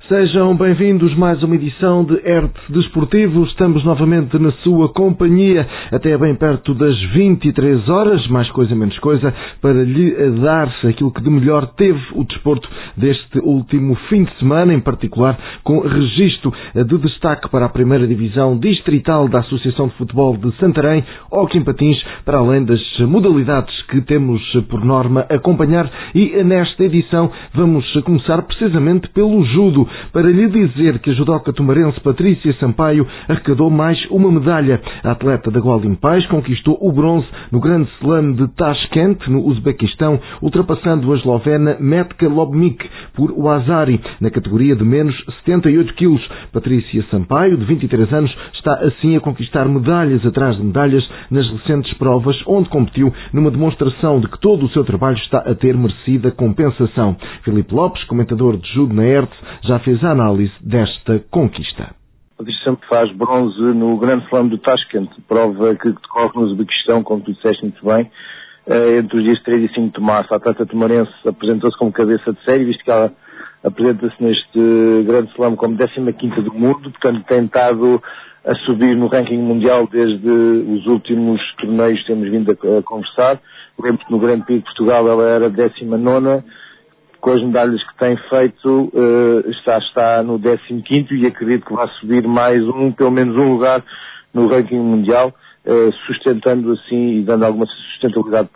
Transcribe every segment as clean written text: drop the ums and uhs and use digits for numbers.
Sejam bem-vindos a mais uma edição de Hertz Desportivo. Estamos novamente na sua companhia até bem perto das 23 horas, mais coisa menos coisa, para lhe dar aquilo que de melhor teve o desporto deste último fim de semana, em particular com registro de destaque para a primeira divisão distrital da Associação de Futebol de Santarém, Hóquei em Patins, para além das modalidades que temos por norma acompanhar. E nesta edição vamos começar precisamente pelo judo, para lhe dizer que a judoca tomarense Patrícia Sampaio arrecadou mais uma medalha. A atleta da Golden Pais conquistou o bronze no Grande Slam de Tashkent, no Uzbequistão, ultrapassando a eslovena Metka Lobnik por Wazari, na categoria de menos 78 quilos. Patrícia Sampaio, de 23 anos, está assim a conquistar medalhas atrás de medalhas nas recentes provas, onde competiu numa demonstração de que todo o seu trabalho está a ter merecida compensação. Filipe Lopes, comentador de judo na Hertz, já fez a análise desta conquista. Patrícia sempre faz bronze no Grande Slam do Tashkent, prova que decorre no Uzbequistão, como tu disseste muito bem, entre os dias 3 e 5 de março. A atleta tomarense apresentou-se como cabeça de série, visto que ela apresenta-se neste Grande Slam como 15ª do mundo, portanto tem estado a subir no ranking mundial desde os últimos torneios que temos vindo a conversar. Lembro que no Grande Prix de Portugal ela era 19ª, com as medalhas que tem feito, está no 15º e acredito que vai subir mais pelo menos um lugar no ranking mundial, sustentando assim e dando alguma sustentabilidade,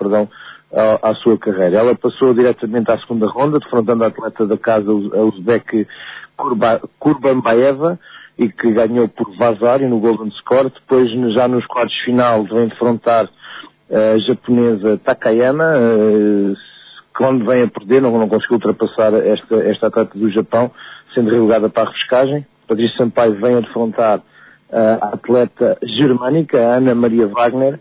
à sua carreira. Ela passou diretamente à segunda ronda, defrontando a atleta da casa, a uzbek Kurbanbayeva, e que ganhou por Vazari no Golden Score. Depois, já nos quartos de final, vem defrontar a japonesa Takayama, quando vem a perder, não conseguiu ultrapassar esta atleta do Japão, sendo relegada para a repescagem. Patrícia Sampaio vem a defrontar a atleta germânica, a Ana Maria Wagner,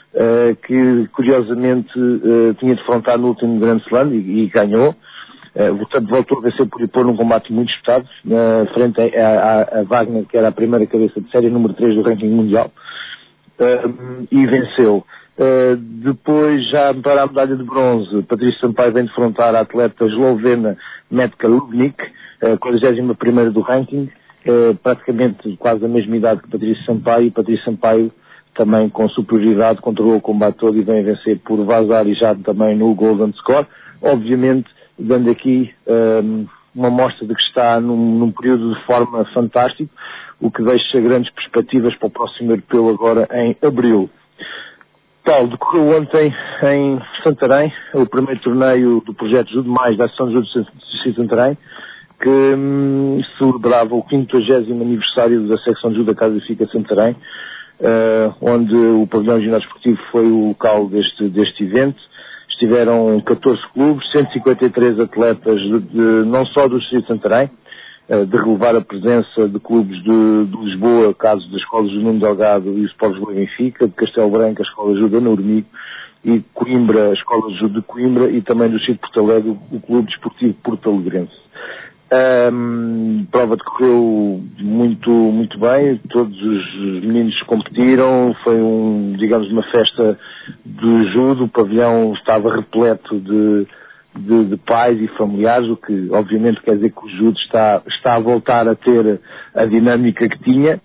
que curiosamente tinha defrontado no último Grande Slam e ganhou. Portanto, voltou a vencer por impor num combate muito disputado, frente a Wagner, que era a primeira cabeça de série, número 3 do ranking mundial, e venceu. Depois, já para a medalha de bronze, Patrícia Sampaio vem defrontar a atleta eslovena Metka Lubnik, 41ª do ranking, praticamente quase a mesma idade que Patrícia Sampaio, e Patrícia Sampaio também com superioridade controlou o combate todo e vem a vencer por Vazari, já também no Golden Score, obviamente dando aqui uma mostra de que está num período de forma fantástico, o que deixa grandes perspectivas para o próximo europeu agora em abril. Paulo, decorreu ontem em Santarém o primeiro torneio do projeto Judo Mais da Associação de Judo de Santarém, que celebrava o 50º aniversário da secção de Judo da Casa de Fica Santarém, onde o pavilhão ginásio esportivo foi o local deste evento. Estiveram 14 clubes, 153 atletas não só do Distrito de Santarém, de relevar a presença de clubes de Lisboa, caso das escolas do Nuno Delgado e o Sport Lisboa e Benfica, de Castelo Branco, a Escola de Judo Ana Urmigo, e Coimbra, a Escola de Judo de Coimbra, e também do Distrito de Porto Alegre, o Clube Desportivo Porto Alegrense. A prova decorreu muito bem, todos os meninos competiram, foi uma festa de judo, o pavilhão estava repleto de pais e familiares, o que obviamente quer dizer que o judo está a voltar a ter a dinâmica que tinha.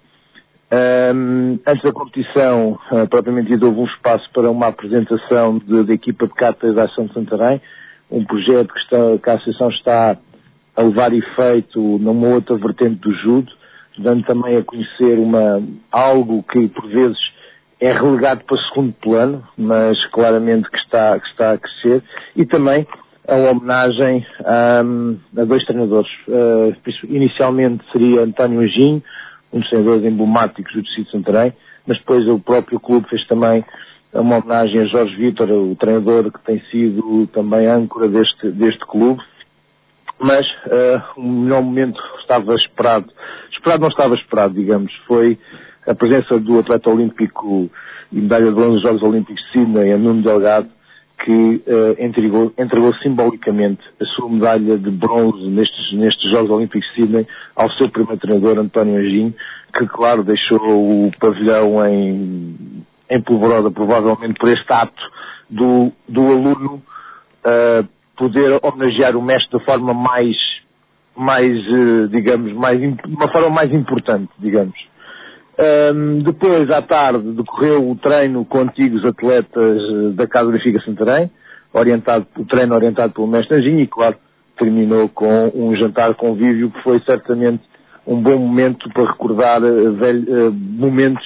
Antes da competição, propriamente dito, houve um espaço para uma apresentação da equipa de cartas da Associação de Santarém, um projeto que a Associação está a levar efeito numa outra vertente do judo, dando também a conhecer algo que por vezes é relegado para segundo plano, mas claramente que está a crescer, e também a homenagem a dois treinadores. Inicialmente seria António Anjinho, um dos treinadores emblemáticos do Distrito de Santarém, mas depois o próprio clube fez também uma homenagem a Jorge Vítor, o treinador que tem sido também âncora deste clube. Mas o melhor momento estava esperado não estava esperado, digamos, foi a presença do atleta olímpico e medalha de bronze dos Jogos Olímpicos de Sydney, Nuno Delgado, que entregou simbolicamente a sua medalha de bronze nestes Jogos Olímpicos de Sydney ao seu primeiro treinador, António Anjinho, que, claro, deixou o pavilhão em polvorosa, provavelmente por este ato do aluno poder homenagear o mestre da forma mais digamos, de uma forma mais importante, digamos. Depois, à tarde, decorreu o treino com antigos atletas da Casa Benfica Santarém, o treino orientado pelo mestre Anjinho, e claro, terminou com um jantar convívio que foi certamente um bom momento para recordar momentos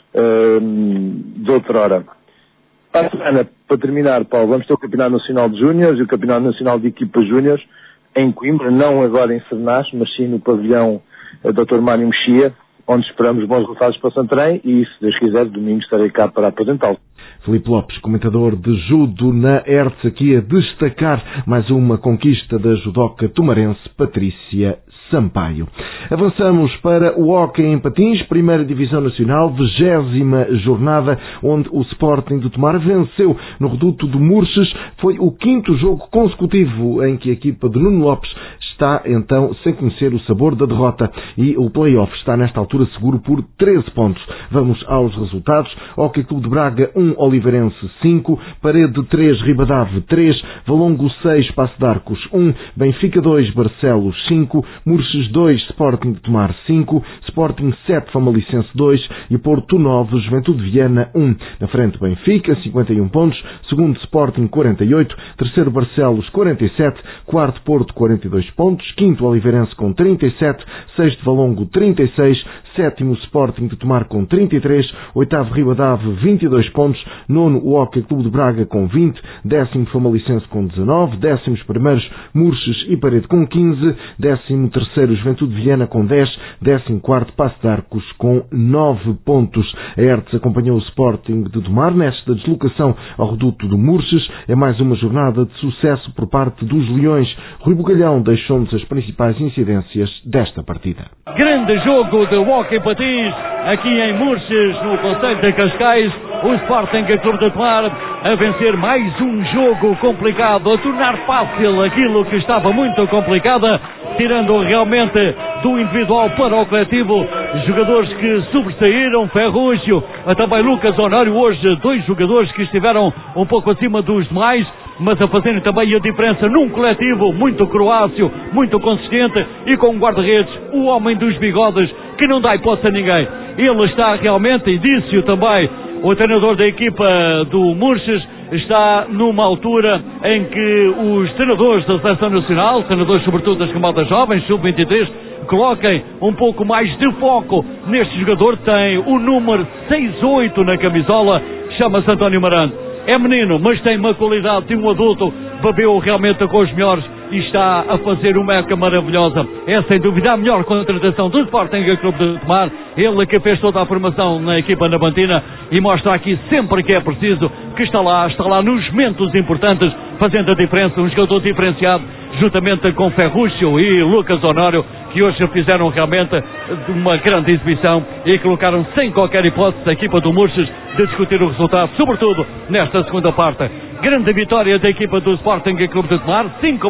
de outrora. Para a semana, para terminar, Paulo, vamos ter o Campeonato Nacional de Júniores e o Campeonato Nacional de Equipas Júniores em Coimbra, não agora em Sernás, mas sim no pavilhão Dr. Mário Mexia, onde esperamos bons resultados para Santarém e, se Deus quiser, domingo estarei cá para apresentá-lo. Filipe Lopes, comentador de judo na ERTS, aqui a destacar mais uma conquista da judoca tumarense Patrícia Sampaio. Avançamos para o hóquei em patins, primeira divisão nacional, 20ª jornada, onde o Sporting de Tomar venceu no reduto de Murches. Foi o 5º jogo consecutivo em que a equipa de Nuno Lopes está, então, sem conhecer o sabor da derrota, e o play-off está, nesta altura, seguro por 13 pontos. Vamos aos resultados. Hóquei Clube de Braga 1, Oliveirense 5, Parede 3, Ribadave 3, Valongo 6, Passo de Arcos 1, Benfica 2, Barcelos 5, Murches 2, Sporting de Tomar 5, Sporting 7, Famalichense 2 e Porto 9, Juventude Viana 1. Na frente, Benfica, 51 pontos, segundo Sporting 48, terceiro Barcelos 47, quarto Porto 42 pontos, quinto Oliveirense com 37, sexto Valongo 36, sétimo Sporting de Tomar com 33, oitavo Ribadave 22 pontos, nono o Hóquei Clube de Braga com 20, décimo Famalichense com 19, décimos primeiros Murches e Parede com 15, décimo terceiro Juventude Viana com 10, décimo quarto Passo de Arcos com 9 pontos. A ERTS acompanhou o Sporting de Tomar nesta deslocação ao reduto do Murches. É mais uma jornada de sucesso por parte dos Leões. Rui Bugalhão deixou-nos as principais incidências desta partida. Grande jogo de hóquei patins aqui em Murches, no concelho de Cascais. O Sporting Clube de Tomar a vencer mais um jogo complicado, a tornar fácil aquilo que estava muito complicada, tirando realmente do individual para o coletivo jogadores que sobressaíram. Ferrúcio, também Lucas Honório, hoje 2 jogadores que estiveram um pouco acima dos demais, mas a fazerem também a diferença num coletivo muito croácio, muito consistente, e com um guarda-redes, o homem dos bigodes, que não dá hipótese a ninguém. Ele está realmente, e disse-o também o treinador da equipa do Murches, está numa altura em que os treinadores da Seleção Nacional, treinadores sobretudo das camadas jovens, sub-23, coloquem um pouco mais de foco neste jogador. Tem o número 6-8 na camisola, chama-se António Marante. É menino, mas tem uma qualidade de um adulto, bebeu realmente com os melhores e está a fazer uma época maravilhosa. É sem dúvida a melhor contratação do Sporting Clube de Tomar. Ele que fez toda a formação na equipa nabantina e mostra aqui sempre que é preciso que está lá nos momentos importantes, fazendo a diferença. Um jogador diferenciado, juntamente com Ferrúcio e Lucas Honório, que hoje fizeram realmente uma grande exibição e colocaram sem qualquer hipótese a equipa do Murches de discutir o resultado, sobretudo nesta segunda parte. Grande vitória da equipa do Sporting Clube de Tomar,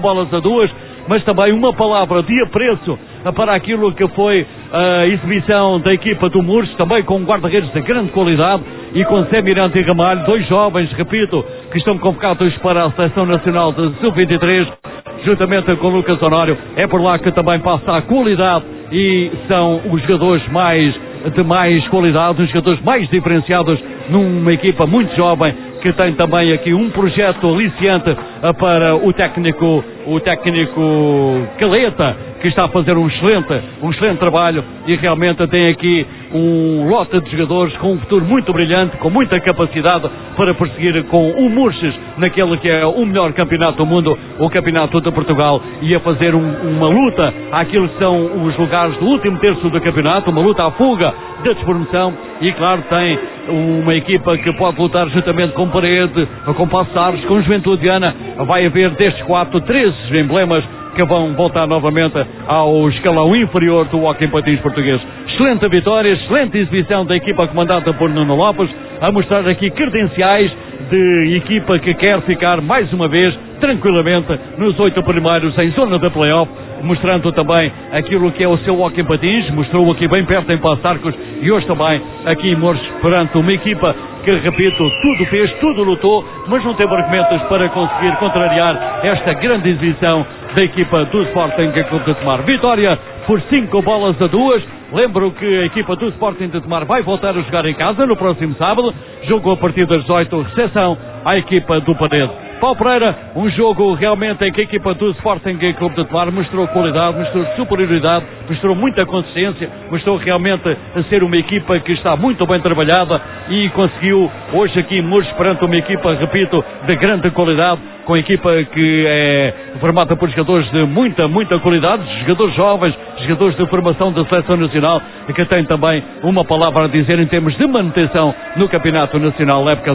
5-2, mas também uma palavra de apreço para aquilo que foi a exibição da equipa do Murches, também com guarda-redes de grande qualidade e com Zé Mirante e Ramalho, 2 jovens, repito, que estão convocados para a Seleção Nacional de Sub-23, juntamente com Lucas Honório. É por lá que também passa a qualidade e são os jogadores de mais qualidade, os jogadores mais diferenciados numa equipa muito jovem, que tem também aqui um projeto aliciante para o técnico Caleta, que está a fazer um excelente trabalho e realmente tem aqui um lote de jogadores com um futuro muito brilhante, com muita capacidade para prosseguir com o Murches naquele que é o melhor campeonato do mundo, o Campeonato de Portugal, e a fazer uma luta àquilo que são os lugares do último terço do campeonato, uma luta à fuga da despromoção. E claro, tem uma equipa que pode lutar juntamente com Parede, com Passo de Arcos, com Juventude Viana. Vai haver destes 4, 13 emblemas que vão voltar novamente ao escalão inferior do hóquei em patins português. Excelente vitória, excelente exibição da equipa comandada por Nuno Lopes, a mostrar aqui credenciais de equipa que quer ficar mais uma vez tranquilamente nos 8 primeiros em zona da play-off, mostrando também aquilo que é o seu hóquei em patins, mostrou aqui bem perto em Passo de Arcos e hoje também aqui em Mouros perante uma equipa que, repito, tudo fez, tudo lutou, mas não teve argumentos para conseguir contrariar esta grande exibição da equipa do Sporting Clube de Tomar. Vitória por 5-2. Lembro que a equipa do Sporting de Tomar vai voltar a jogar em casa no próximo sábado, jogo a partir das 18, recepção à equipa do Panedo. Paulo Pereira, um jogo realmente em que a equipa do Sporting Clube de Tomar mostrou qualidade, mostrou superioridade, mostrou muita consistência, mostrou realmente a ser uma equipa que está muito bem trabalhada e conseguiu hoje aqui em Mouros perante uma equipa, repito, de grande qualidade, com a equipa que é formada por jogadores de muita qualidade, jogadores jovens, jogadores de formação da Seleção Nacional, e que têm também uma palavra a dizer em termos de manutenção no Campeonato Nacional, época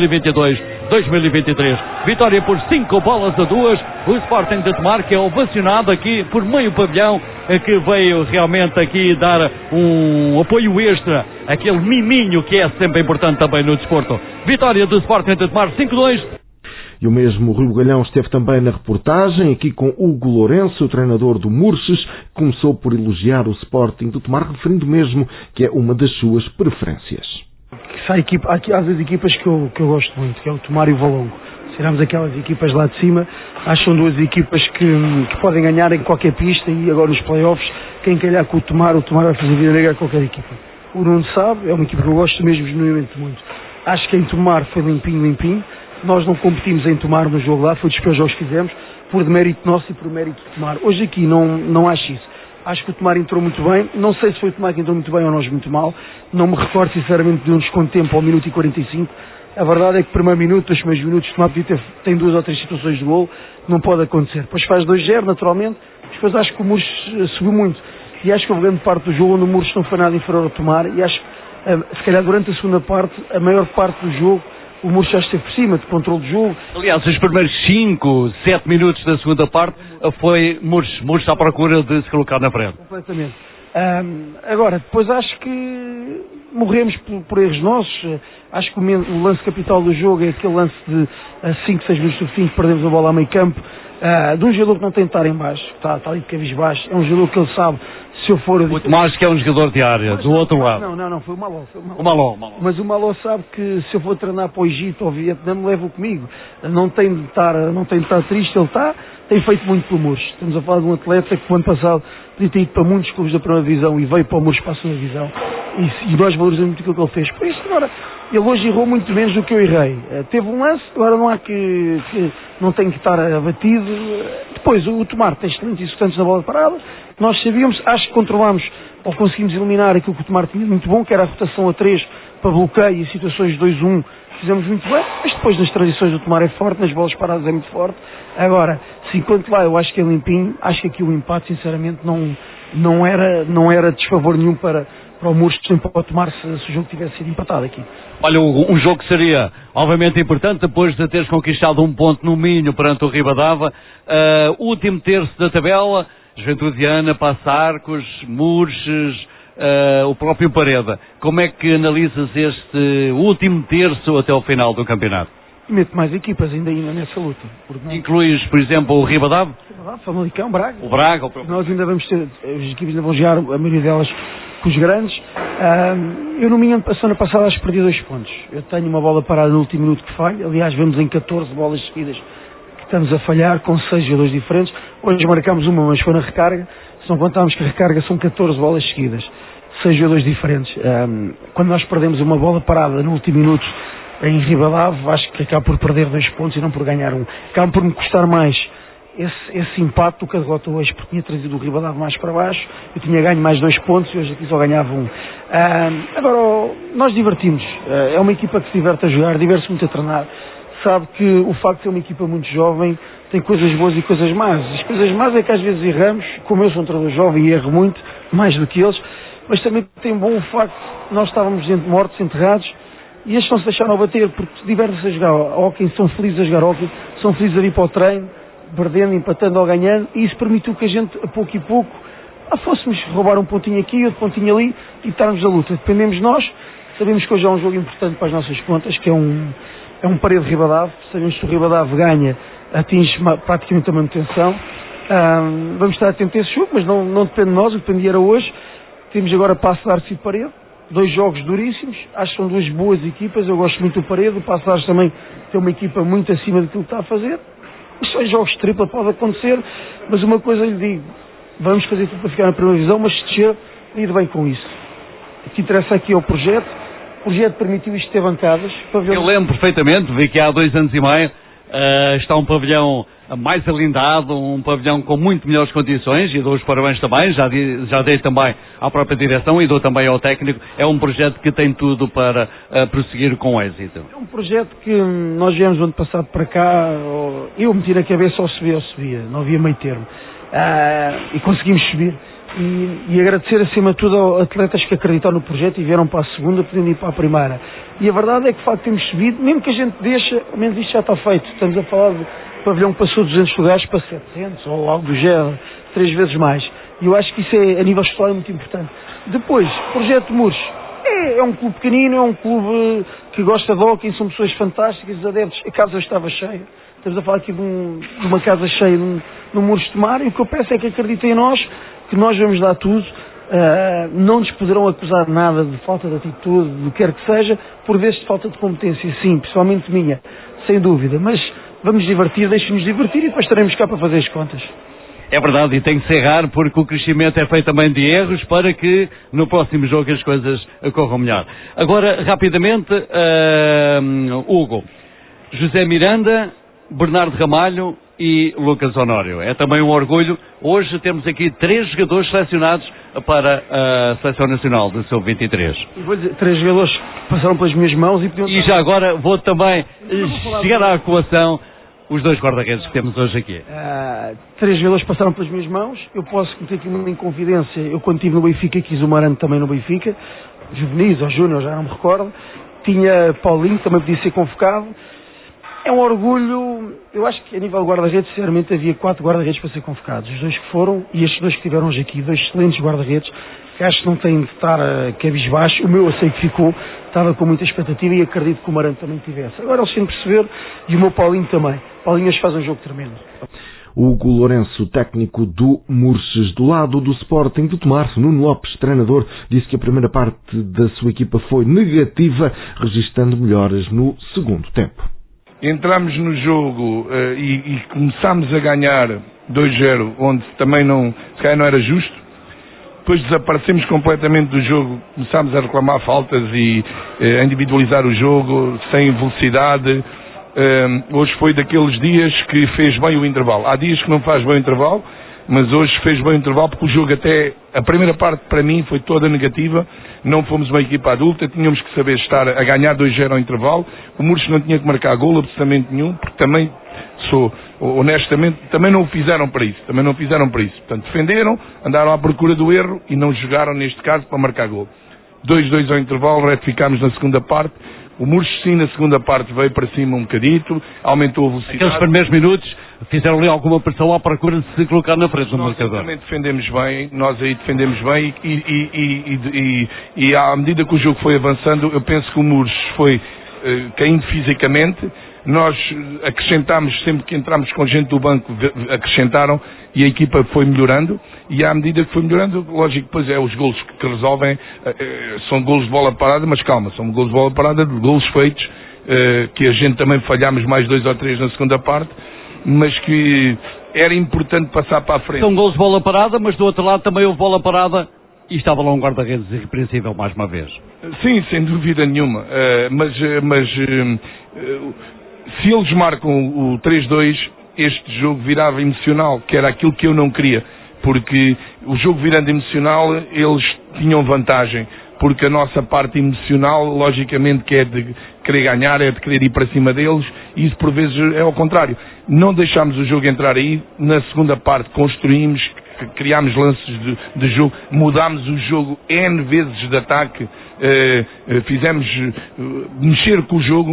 2022-2023. Vitória por 5-2, o Sporting de Tomar, que é ovacionado aqui por meio pavilhão, que veio realmente aqui dar um apoio extra, aquele miminho que é sempre importante também no desporto. Vitória do Sporting de Tomar 5-2. E o mesmo Rui Bugalhão esteve também na reportagem, aqui com Hugo Lourenço, o treinador do Murches, que começou por elogiar o Sporting de Tomar, referindo mesmo que é uma das suas preferências. Há às vezes equipas que eu gosto muito, que é o Tomar e o Valongo. Se tirarmos aquelas equipas lá de cima, acho que são duas equipas que podem ganhar em qualquer pista, e agora nos play-offs, quem calhar com o Tomar vai fazer vida negra a qualquer equipa. O Nuno sabe, é uma equipa que eu gosto mesmo genuinamente muito. Acho que em Tomar foi limpinho. Nós não competimos em Tomar no jogo lá, foi dos piores jogos que fizemos, por demérito nosso e por mérito de Tomar. Hoje aqui não acho isso. Acho que o Tomar entrou muito bem, não sei se foi o Tomar que entrou muito bem ou nós muito mal, não me recordo sinceramente de um desconto de tempo ao minuto e 45. A verdade é que primeiro minuto, os primeiros minutos, o Tomar tem 2 ou 3 situações de golo, não pode acontecer. Depois faz 2-0 naturalmente, depois acho que o Mouros subiu muito, e acho que houve grande parte do jogo onde o Mouros não foi nada inferior ao Tomar, e acho que se calhar durante a segunda parte, a maior parte do jogo, o Mouros já esteve por cima de controle do jogo. Aliás, os primeiros 5, 7 minutos da segunda parte foi Mouros à procura de se colocar na frente. Completamente. Agora, depois acho que morremos por erros nossos. Acho que o lance capital do jogo é aquele lance de 5, 6 minutos do fim que perdemos a bola a meio campo, de um jogador que não tem de estar em baixo, está ali de cabisbaixo. É um jogador que ele sabe, se eu for... O Tomás, que é um jogador de área, do outro lado. Não, foi o Maló. O Maló. Mas o Maló sabe que se eu for treinar para o Egito ou Vietnã, me levo comigo. Não tem de estar triste, ele tem feito muito pelo Mouros. Estamos a falar de um atleta que no ano passado podia ter ido para muitos clubes da primeira divisão e veio para o Mouros para a segunda divisão. E nós valorizamos muito aquilo que ele fez. Por isso, agora, ele hoje errou muito menos do que eu errei. Teve um lance, agora não há que não tem que estar abatido. Depois, o Tomar tem excelentes executantes na bola parada. Nós sabíamos, acho que controlámos ou conseguimos eliminar aquilo que o Tomar tinha muito bom, que era a rotação a 3 para bloqueio e situações de 2-1. Fizemos muito bem, mas depois nas transições do Tomar é forte, nas bolas paradas é muito forte. Agora, se enquanto lá eu acho que é limpinho, acho que aqui o empate sinceramente não era desfavor nenhum para o Mouros, sem para o Tomar se o jogo tivesse sido empatado aqui. Olha, um jogo que seria obviamente importante depois de teres conquistado um ponto no Minho perante o Ribadava, último terço da tabela, Juventude de Ana, Passo de Arcos, Mouros, o próprio Pareda. Como é que analisas este último terço até ao final do campeonato? Meto mais equipas ainda nessa luta. Incluís, por exemplo, o Ribadava? Famalicão, Braga. O Braga. Nós ainda vamos ter, as equipas ainda vão jogar, a maioria delas com os grandes. Eu no Minho, semana passada, acho que perdi 2 pontos. Eu tenho uma bola parada no último minuto que falha. Aliás, vemos em 14 bolas seguidas que estamos a falhar, com 6 jogadores diferentes. Hoje marcámos uma, mas foi na recarga. Se não contarmos que a recarga são 14 bolas seguidas, 6 jogadores diferentes. Quando nós perdemos uma bola parada no último minuto em Ribadava, acho que acaba por perder 2 pontos e não por ganhar um. Acaba por me custar mais esse impacto do que a derrota hoje, porque tinha trazido o Ribadava mais para baixo, eu tinha ganho mais 2 pontos e hoje aqui só ganhava 1. Agora, nós divertimos. É uma equipa que se diverte a jogar, diverte-se muito a treinar. Sabe que o facto de ser uma equipa muito jovem tem coisas boas e coisas más. As coisas más é que às vezes erramos, como eu sou um treinador jovem e erro muito, mais do que eles, mas também tem bom o facto de nós estávamos mortos, enterrados, e estes não se deixaram bater, porque divertem-se a jogar hóquei, são felizes a jogar hóquei, são felizes a ir para o treino, perdendo, empatando ou ganhando, e isso permitiu que a gente, a pouco e pouco, fôssemos roubar um pontinho aqui, outro pontinho ali, e estarmos na luta. Dependemos de nós, Sabemos que hoje é um jogo importante para as nossas contas, que é um Parede Ribadave. Sabemos que o Ribadave ganha, atinge praticamente a manutenção. Vamos estar atentos a esse jogo, mas não depende de nós, o que dependia era hoje. Temos agora Paço de Arce e Parede, 2 jogos duríssimos, acho que são 2 boas equipas, eu gosto muito do Parede, o Paço de Arce também tem uma equipa muito acima daquilo que está a fazer. Isto são jogos de tripla, pode acontecer, mas uma coisa lhe digo, vamos fazer tudo para ficar na primeira divisão, mas se descer, lide bem com isso. O que interessa aqui é o projeto permitiu isto ter bancadas. Eu lembro perfeitamente, vi que há 2 anos e meio está um pavilhão mais alindado, um pavilhão com muito melhores condições, e dou os parabéns também, já dei também à própria direção e dou também ao técnico. É um projeto que tem tudo para prosseguir com êxito. É um projeto que nós viemos o ano passado para cá, eu meti na cabeça ou subia, não havia meio termo, e conseguimos subir. E agradecer acima de tudo aos atletas que acreditaram no projeto e vieram para a segunda, podendo ir para a primeira. E a verdade é que de facto temos subido, mesmo que a gente deixe, ao menos isto já está feito. Estamos a falar de pavilhão que passou de 200 lugares para 700 ou algo do género, 3 vezes mais. E eu acho que isso é, a nível histórico, muito importante. Depois, Projeto Muros. É um clube pequenino, é um clube que gosta de hóquei, são pessoas fantásticas, os adeptos, a casa estava cheia. Estamos a falar aqui de uma casa cheia no Muros de Tomar, e o que eu peço é que acreditem em nós, que nós vamos dar tudo. Não nos poderão acusar de nada, de falta de atitude, do que quer que seja, por vezes de falta de competência, sim, pessoalmente minha, sem dúvida, mas vamos divertir, deixem-nos divertir e depois estaremos cá para fazer as contas. É verdade, e tem que ser raro, porque o crescimento é feito também de erros para que no próximo jogo as coisas corram melhor. Agora, rapidamente, Hugo, José Miranda, Bernardo Ramalho e Lucas Honório. É também um orgulho. Hoje temos aqui 3 jogadores selecionados para a Seleção Nacional do Sub-23. 3 jogadores que passaram pelas minhas mãos e já agora vou também chegar à equação os 2 guarda-redes que temos hoje aqui. 3 jogadores passaram pelas minhas mãos. Eu posso meter aqui uma inconfidência. Eu, quando estive no Benfica, quis o Marante também no Benfica, juvenis ou júnior, já não me recordo. Tinha Paulinho, também podia ser convocado. É um orgulho. Eu acho que a nível de guarda-redes, sinceramente, havia 4 guarda-redes para ser convocados. Os 2 que foram e estes 2 que estiveram hoje aqui, 2 excelentes guarda-redes, que acho que não têm de estar cabisbaixo. O meu eu sei que ficou, estava com muita expectativa e acredito que o Marante também tivesse. Agora eles têm de perceber, e o meu Paulinho também. Paulinho hoje faz um jogo tremendo. Hugo Lourenço, técnico do Murches. Do lado do Sporting de Tomar, Nuno Lopes, treinador, disse que a primeira parte da sua equipa foi negativa, registrando melhoras no segundo tempo. Entramos no jogo e começámos a ganhar 2-0, onde também se calhar não era justo. Depois desaparecemos completamente do jogo, começámos a reclamar faltas e a individualizar o jogo, sem velocidade. Hoje foi daqueles dias que fez bem o intervalo. Há dias que não faz bem o intervalo, mas hoje fez bem o intervalo, porque o jogo até, a primeira parte para mim foi toda negativa. Não fomos uma equipa adulta, tínhamos que saber estar a ganhar 2-0 ao intervalo. O Murches não tinha que marcar golo absolutamente nenhum, porque também honestamente, também não o fizeram para isso. Portanto, defenderam, andaram à procura do erro e não jogaram, neste caso, para marcar golo. 2-2 ao intervalo, retificámos na segunda parte. O Murches, sim, na segunda parte veio para cima um bocadito, aumentou a velocidade. Aqueles primeiros minutos fizeram ali alguma pressão à procura de se colocar na frente do marcador. Nós defendemos bem e à medida que o jogo foi avançando, eu penso que o Murches foi caindo fisicamente. Nós acrescentámos, sempre que entramos com gente do banco, acrescentaram e a equipa foi melhorando, e à medida que foi melhorando, lógico, depois os golos que resolvem, são golos de bola parada, mas calma, são golos de bola parada, golos feitos, que a gente também falhámos mais 2 ou 3 na segunda parte, mas que era importante passar para a frente. São golos de bola parada, mas do outro lado também houve bola parada e estava lá um guarda-redes irrepreensível mais uma vez. Sim, sem dúvida nenhuma, mas se eles marcam o 3-2, este jogo virava emocional, que era aquilo que eu não queria, porque o jogo virando emocional, eles tinham vantagem, porque a nossa parte emocional, logicamente, que é de querer ganhar, é de querer ir para cima deles, e isso por vezes é ao contrário. Não deixámos o jogo entrar aí, na segunda parte construímos, criámos lances de jogo, mudámos o jogo N vezes de ataque, fizemos mexer com o jogo,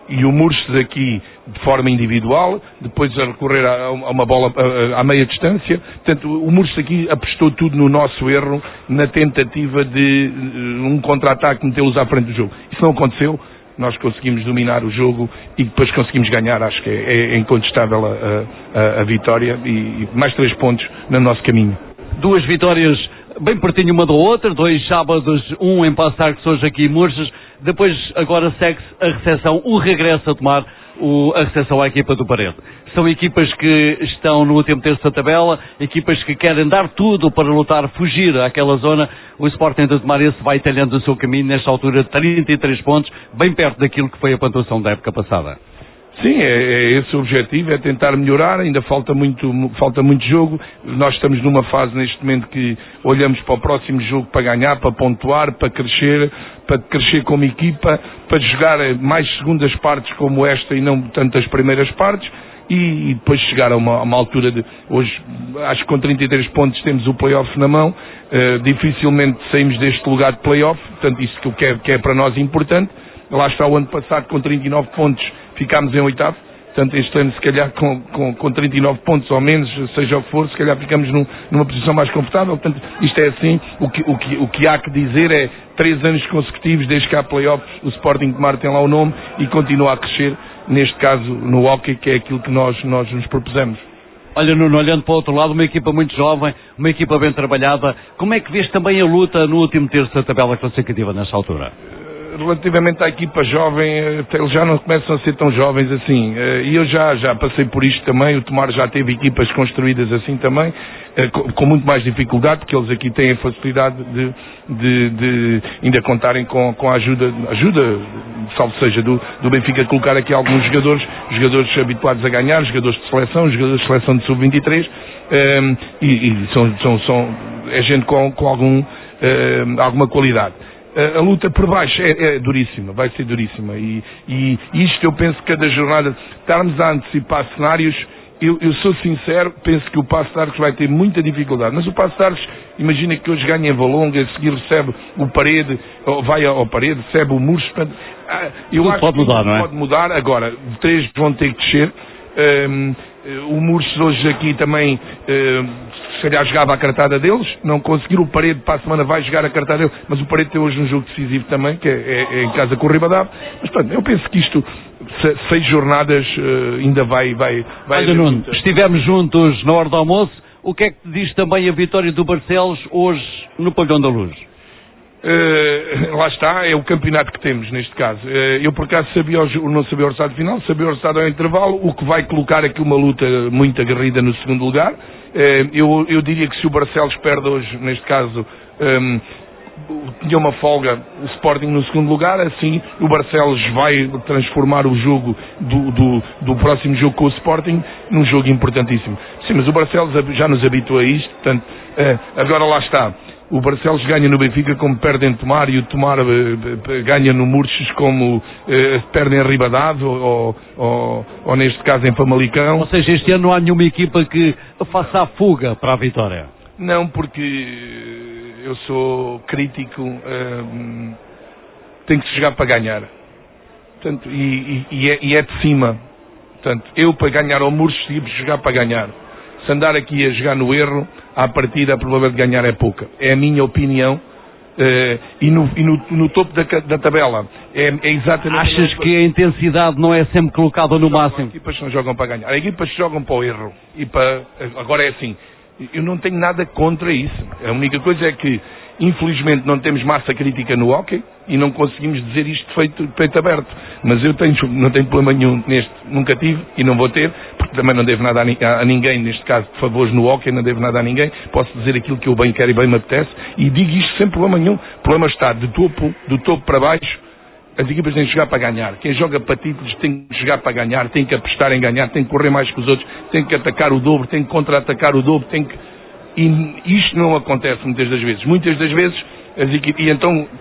e o Murches aqui de forma individual, depois a recorrer a uma bola à meia distância. Portanto, o Murches aqui apostou tudo no nosso erro, na tentativa de um contra-ataque, metê-los à frente do jogo. Isso não aconteceu. Nós conseguimos dominar o jogo e depois conseguimos ganhar. Acho que é incontestável a vitória e mais 3 pontos no nosso caminho. 2 vitórias bem pertinho uma da outra, 2 sábados, um em Paços de Arcos, hoje aqui em Murches. Depois agora segue-se a recepção, o regresso a tomar a recepção à equipa do Parede. São equipas que estão no último terço da tabela, equipas que querem dar tudo para lutar, fugir àquela zona. O Sporting de Tomar esse vai talhando o seu caminho, nesta altura 33 pontos, bem perto daquilo que foi a pontuação da época passada. Sim, é esse o objetivo, é tentar melhorar, ainda falta muito jogo. Nós estamos numa fase neste momento que olhamos para o próximo jogo para ganhar, para pontuar, para crescer como equipa, para jogar mais segundas partes como esta e não tanto as primeiras partes, e depois chegar a uma altura de... Hoje, acho que com 33 pontos temos o play-off na mão, dificilmente saímos deste lugar de play-off, portanto isso que é para nós importante. Lá está o ano passado com 39 pontos, ficámos em 8º, portanto este ano se calhar com 39 pontos ou menos, seja o que for, se calhar ficamos numa posição mais confortável. Portanto isto é assim, o que há que dizer é 3 anos consecutivos desde que há playoffs, o Sporting de Tomar tem lá o nome e continua a crescer, neste caso no hóquei, que é aquilo que nós nos propusemos. Olha, Nuno, olhando para o outro lado, uma equipa muito jovem, uma equipa bem trabalhada, como é que vês também a luta no último terço da tabela classificativa nesta altura? Relativamente à equipa jovem, eles já não começam a ser tão jovens assim, e eu já passei por isto também. O Tomar já teve equipas construídas assim também, com muito mais dificuldade, porque eles aqui têm a facilidade de ainda contarem com a ajuda, salvo seja, do Benfica, colocar aqui alguns jogadores habituados a ganhar, jogadores de seleção de sub-23, e é gente com alguma qualidade. A luta por baixo é duríssima, vai ser duríssima, e isto eu penso que cada jornada, estarmos a antecipar cenários, eu sou sincero, penso que o Paços de Arcos vai ter muita dificuldade, mas o Paços de Arcos, imagina que hoje ganha em Valonga, a seguir recebe o Parede, ou vai ao Parede, recebe o Murches, eu acho pode mudar, não é? Pode mudar. Agora, 3 vão ter que descer, o Murches hoje aqui também... se calhar jogava a cartada deles, não conseguiram. O Parede para a semana vai jogar a cartada deles, mas o Parede tem hoje um jogo decisivo também, que é em casa com o Ribadavia. Mas pronto, eu penso que isto, 6 jornadas, ainda vai. Olha, Nuno, estivemos juntos na hora do almoço. O que é que te diz também a vitória do Barcelos hoje no Pavilhão da Luz? Lá está, é o campeonato que temos neste caso. Eu por acaso não sabia o resultado final, sabia o resultado ao intervalo, o que vai colocar aqui uma luta muito aguerrida no segundo lugar. Eu diria que se o Barcelos perde hoje, neste caso, tinha uma folga o Sporting no segundo lugar, assim o Barcelos vai transformar o jogo do próximo jogo com o Sporting num jogo importantíssimo. Sim, mas o Barcelos já nos habitua a isto, portanto, agora lá está. O Barcelos ganha no Benfica como perde em Tomar, e o Tomar ganha no Murches como perde em Ribadavia ou neste caso em Famalicão. Ou seja, este ano não há nenhuma equipa que faça a fuga para a vitória? Não, porque eu sou crítico, tem que se jogar para ganhar. Portanto, e é de cima. Portanto, eu para ganhar ao Murches tive de jogar para ganhar. Se andar aqui a jogar no erro, à partida a probabilidade de ganhar é pouca. É a minha opinião. E no topo da tabela é exatamente... Achas que a intensidade não é sempre colocada no máximo? Há equipas que não jogam para ganhar, há equipas que jogam para o erro. Agora é assim, eu não tenho nada contra isso. A única coisa é que, infelizmente, não temos massa crítica no hóquei e não conseguimos dizer isto de peito aberto. Mas eu não tenho problema nenhum neste, nunca tive e não vou ter, porque também não devo nada a ninguém, neste caso de favores no hóquei, não devo nada a ninguém. Posso dizer aquilo que eu bem quero e bem me apetece, e digo isto sem problema nenhum. O problema está do topo para baixo. As equipas têm que jogar para ganhar. Quem joga para títulos tem que jogar para ganhar, tem que apostar em ganhar, tem que correr mais que os outros, tem que atacar o dobro, tem que contra-atacar o dobro, E isto não acontece muitas das vezes. Muitas das vezes as equipas... E então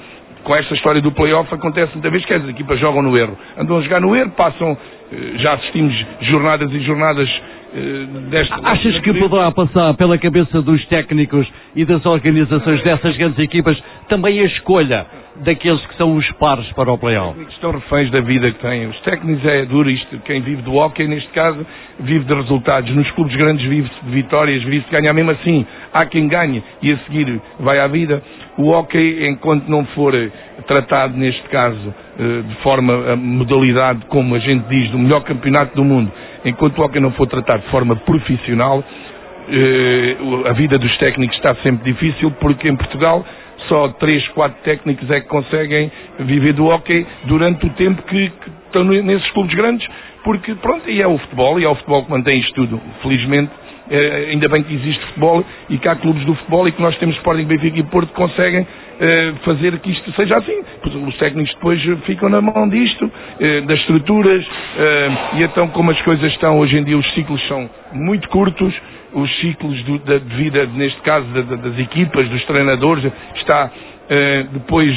com esta história do play-off acontece muitas vezes que as equipas jogam no erro. Andam a jogar no erro, passam, já assistimos jornadas e jornadas desta... Achas que poderá passar pela cabeça dos técnicos e das organizações dessas grandes equipas também a escolha daqueles que são os pares para o play-off? Estão reféns da vida que têm. Os técnicos é duro isto. Quem vive do hóquei, neste caso, vive de resultados. Nos clubes grandes vive-se de vitórias, vive-se de ganhar. Mesmo assim, há quem ganhe e a seguir vai à vida. O hóquei, enquanto não for tratado, neste caso, de forma, a modalidade, como a gente diz, do melhor campeonato do mundo, enquanto o hóquei não for tratado de forma profissional, a vida dos técnicos está sempre difícil, porque em Portugal só 3, 4 técnicos é que conseguem viver do hóquei durante o tempo que estão nesses clubes grandes, porque pronto, e é o futebol que mantém isto tudo, felizmente. Ainda bem que existe futebol e que há clubes do futebol e que nós temos Sporting, Benfica e Porto que conseguem fazer que isto seja assim. Os técnicos depois ficam na mão disto, das estruturas, e então como as coisas estão hoje em dia, os ciclos são muito curtos, os ciclos de vida, neste caso das equipas, dos treinadores, está depois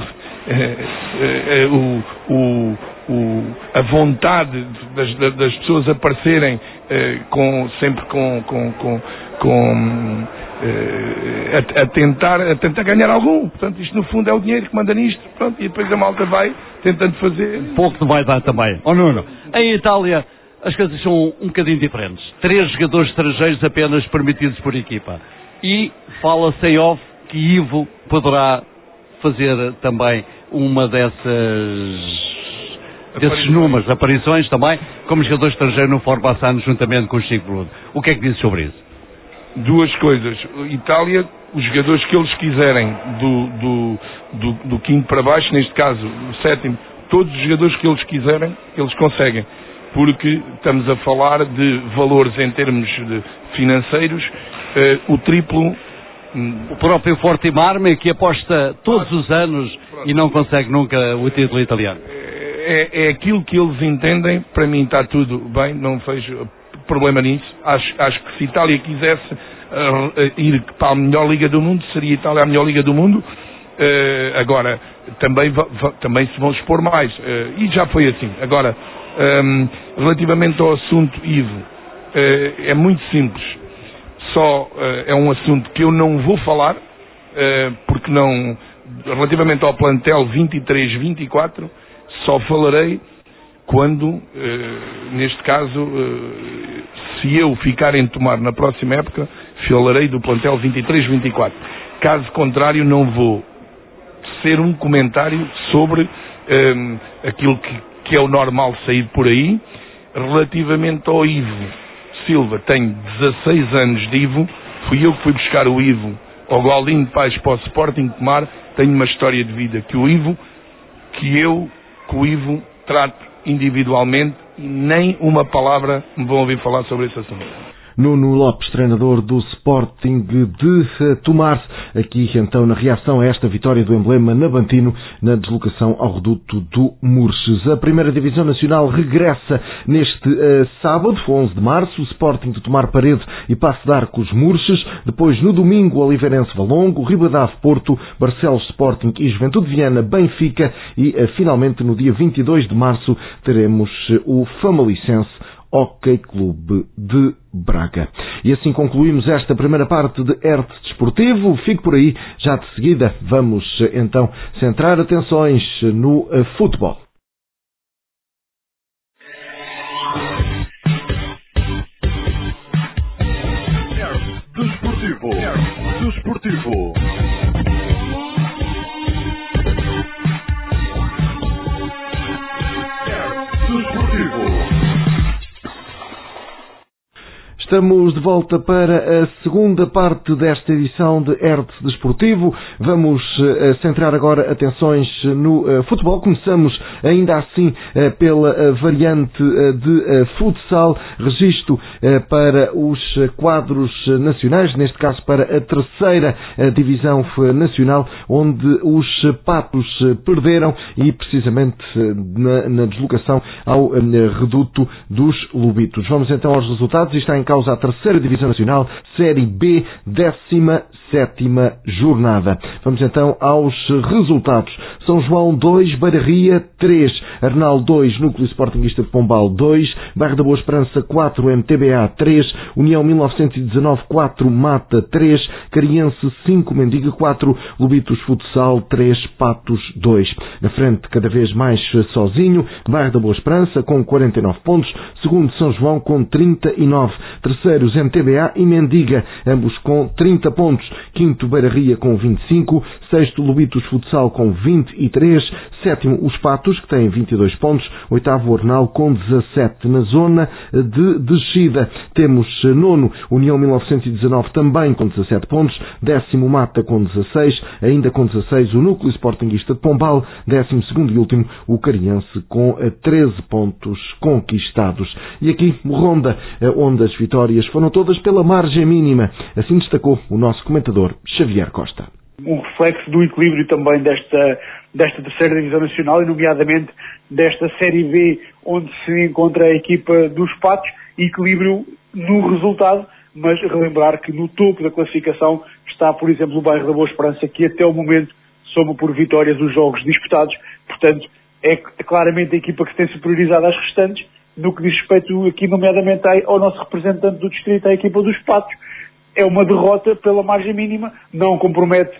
a vontade das pessoas aparecerem sempre a tentar ganhar algum. Portanto, isto no fundo é o dinheiro que manda nisto. Pronto, e depois a malta vai tentando fazer. Pouco vai dar também. Nuno, em Itália as coisas são um bocadinho diferentes. 3 jogadores estrangeiros apenas permitidos por equipa. E fala-se em off que Ivo poderá fazer também uma desses números, aparições também, como jogador estrangeiro no Forbassano, juntamente com o Chico Bruno. O que é que dizes sobre isso? 2 coisas. Itália, os jogadores que eles quiserem, do quinto para baixo, neste caso, o sétimo, todos os jogadores que eles quiserem, eles conseguem. Porque estamos a falar de valores em termos financeiros, o triplo. O próprio Fortimarme, que aposta todos os anos e não consegue nunca o título italiano. É aquilo que eles entendem. Para mim está tudo bem, não vejo problema nisso. Acho que se Itália quisesse ir para a melhor liga do mundo, seria Itália a melhor liga do mundo. Agora, também se vão expor mais. E já foi assim. Agora, relativamente ao assunto Ivo, é muito simples. É um assunto que eu não vou falar, porque não, relativamente ao plantel 23-24, só falarei quando, neste caso, se eu ficar em Tomar na próxima época, falarei do plantel 23-24. Caso contrário, não vou ser um comentário sobre aquilo que é o normal sair por aí. Relativamente ao Ivo Silva, tenho 16 anos de Ivo, fui eu que fui buscar o Ivo ao Galdinho de Pais para o Sporting Tomar. Tenho uma história de vida que o Ivo trato individualmente e nem uma palavra me vão ouvir falar sobre esse assunto. Nuno Lopes, treinador do Sporting de Tomar, aqui então na reação a esta vitória do Emblema Nabantino na deslocação ao reduto do Murches. A primeira Divisão Nacional regressa neste sábado, 11 de março, o Sporting de Tomar Parede e Passo de Arcos Murches. Depois no domingo, Oliveirense Valongo, Ribadave Porto, Barcelos Sporting e Juventude Viana Benfica e finalmente no dia 22 de março teremos o Famalichense Hockey Clube de Braga. E assim concluímos esta primeira parte de Erte Desportivo. Fique por aí, já de seguida vamos então centrar atenções no futebol. Desportivo. Estamos de volta para a segunda parte desta edição de Erte Desportivo. Vamos centrar agora atenções no futebol. Começamos ainda assim pela variante de futsal, registro para os quadros nacionais, neste caso para a terceira divisão nacional, onde os Patos perderam e precisamente na deslocação ao reduto dos Lobitos. Vamos então aos resultados. Está em causa após a terceira Divisão Nacional, Série B, 17ª jornada. Vamos então aos resultados. São João 2, Beira-Ria 3, Arnal 2, Núcleo Sportingista de Pombal 2, Bairro da Boa Esperança 4, MTBA 3, União 1919 4, Mata 3, Cariense 5, Mendiga 4, Lobitos Futsal 3, Patos 2. Na frente, cada vez mais sozinho, Bairro da Boa Esperança com 49 pontos, segundo São João com 39, terceiros MTBA e Mendiga, ambos com 30 pontos, quinto Beira-Ria com 25, sexto Lobitos Futsal com 23, sétimo os Patos, que têm 22 pontos, oitavo Arnal com 17. Na zona de descida temos nono União 1919 também com 17 pontos, décimo Mata com 16, ainda com 16 o Núcleo Sportingista de Pombal, 12º e último o Cariense com 13 pontos conquistados. E aqui Ronda, onde as vitórias foram todas pela margem mínima, assim destacou o nosso comentador Xavier Costa. Um reflexo do equilíbrio também desta terceira Divisão Nacional e nomeadamente desta Série B, onde se encontra a equipa dos Patos, equilíbrio no resultado, mas relembrar que no topo da classificação está, por exemplo, o Bairro da Boa Esperança, que até o momento soma por vitórias os jogos disputados, portanto é claramente a equipa que se tem superiorizado às restantes, no que diz respeito aqui nomeadamente ao nosso representante do distrito, à equipa dos Patos. É uma derrota pela margem mínima, não compromete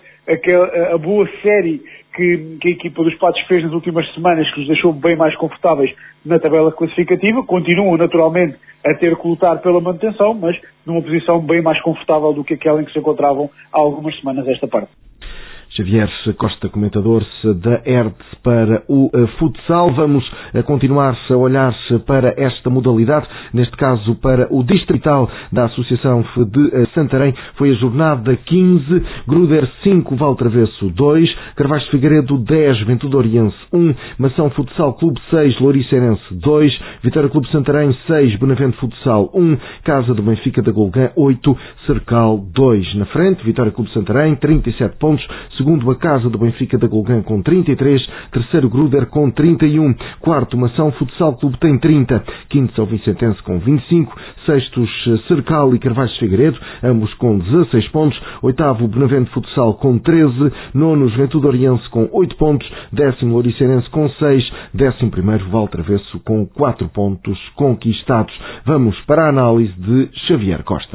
a boa série que a equipa dos Patos fez nas últimas semanas, que os deixou bem mais confortáveis na tabela classificativa. Continuam naturalmente a ter que lutar pela manutenção, mas numa posição bem mais confortável do que aquela em que se encontravam há algumas semanas esta parte. Xavier Costa, comentador da ERTE para o futsal. Vamos continuar a olhar para esta modalidade, neste caso para o distrital da Associação de Santarém. Foi a jornada 15, Gruder 5, Valtravesso 2, Carvalho de Figueiredo 10, Ventudo Oriense 1, Mação Futsal Clube 6, Louriçeirense 2, Vitória Clube Santarém 6, Benavente Futsal 1, Casa do Benfica da Golgã 8, Cercal 2. Na frente, Vitória Clube Santarém 37 pontos, segundo a Casa do Benfica da Golgã com 33, terceiro Gruder com 31, quarto Mação Futsal Clube tem 30, quinto São Vicentense com 25, sextos Cercal e Carvalho de Figueiredo, ambos com 16 pontos, oitavo Benavente Futsal com 13, nono Juventude Oriense com 8 pontos, décimo Louriçeirense com 6, 11º Valtravesso com 4 pontos conquistados. Vamos para a análise de Xavier Costa.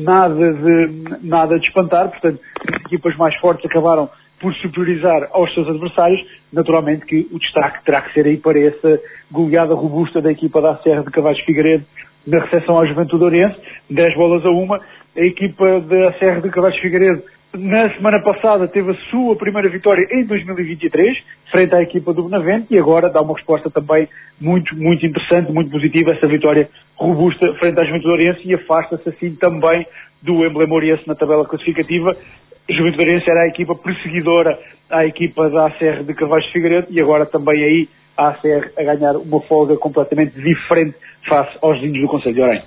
Nada de espantar, portanto, as equipas mais fortes acabaram por superiorizar aos seus adversários. Naturalmente que o destaque terá que ser aí para essa goleada robusta da equipa da Serra de Carvalho de Figueiredo na recepção à Juventude Oriense, 10-1. A equipa da Serra de Carvalho de Figueiredo na semana passada teve a sua primeira vitória em 2023, frente à equipa do Benavente, e agora dá uma resposta também muito interessante, muito positiva, essa vitória robusta frente à Juventude Oriense, e afasta-se assim também do emblema Oriense na tabela classificativa. A Juventude Oriense era a equipa perseguidora à equipa da Serra de Carvalho de Figueiredo, e agora também aí a ACR a ganhar uma folga completamente diferente face aos vizinhos do Concelho de Orém.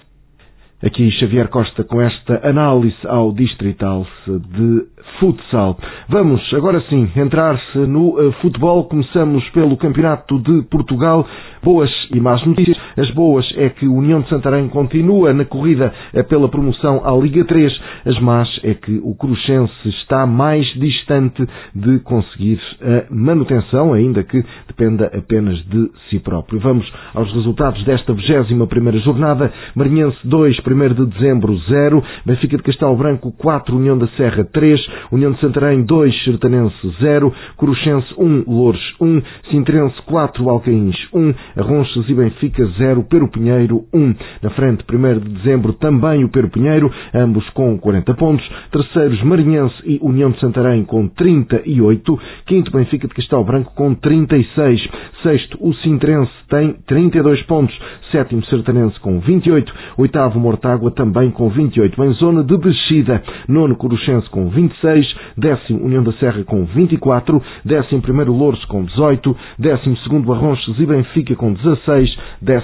Aqui Xavier Costa com esta análise ao distrital de futsal. Vamos agora sim entrar-se no futebol. Começamos pelo Campeonato de Portugal. Boas e más notícias. As boas é que o União de Santarém continua na corrida pela promoção à Liga 3. As más é que o Cruxense está mais distante de conseguir a manutenção, ainda que dependa apenas de si próprio. Vamos aos resultados desta 21ª jornada. Marinhense 2, 1º de dezembro 0, Benfica de Castelo Branco 4, União da Serra 3, União de Santarém 2, Sertanense 0, Cruxense 1, Loures 1, Sintrense 4, Alcaíns 1, Arronches e Benfica 0, Pero Pinheiro 1. Na frente, 1º de dezembro também o Pero Pinheiro, ambos com 40 pontos, terceiros Marinhense e União de Santarém com 38, quinto Benfica de Castelo Branco com 36, sexto o Sintrense tem 32 pontos, sétimo Sertanense com 28, oitavo Mortágua também com 28. Em zona de descida, nono Cruxense com 26, décimo União da Serra com 24, 11º Loures com 18, 12º Arronches e Benfica com 16,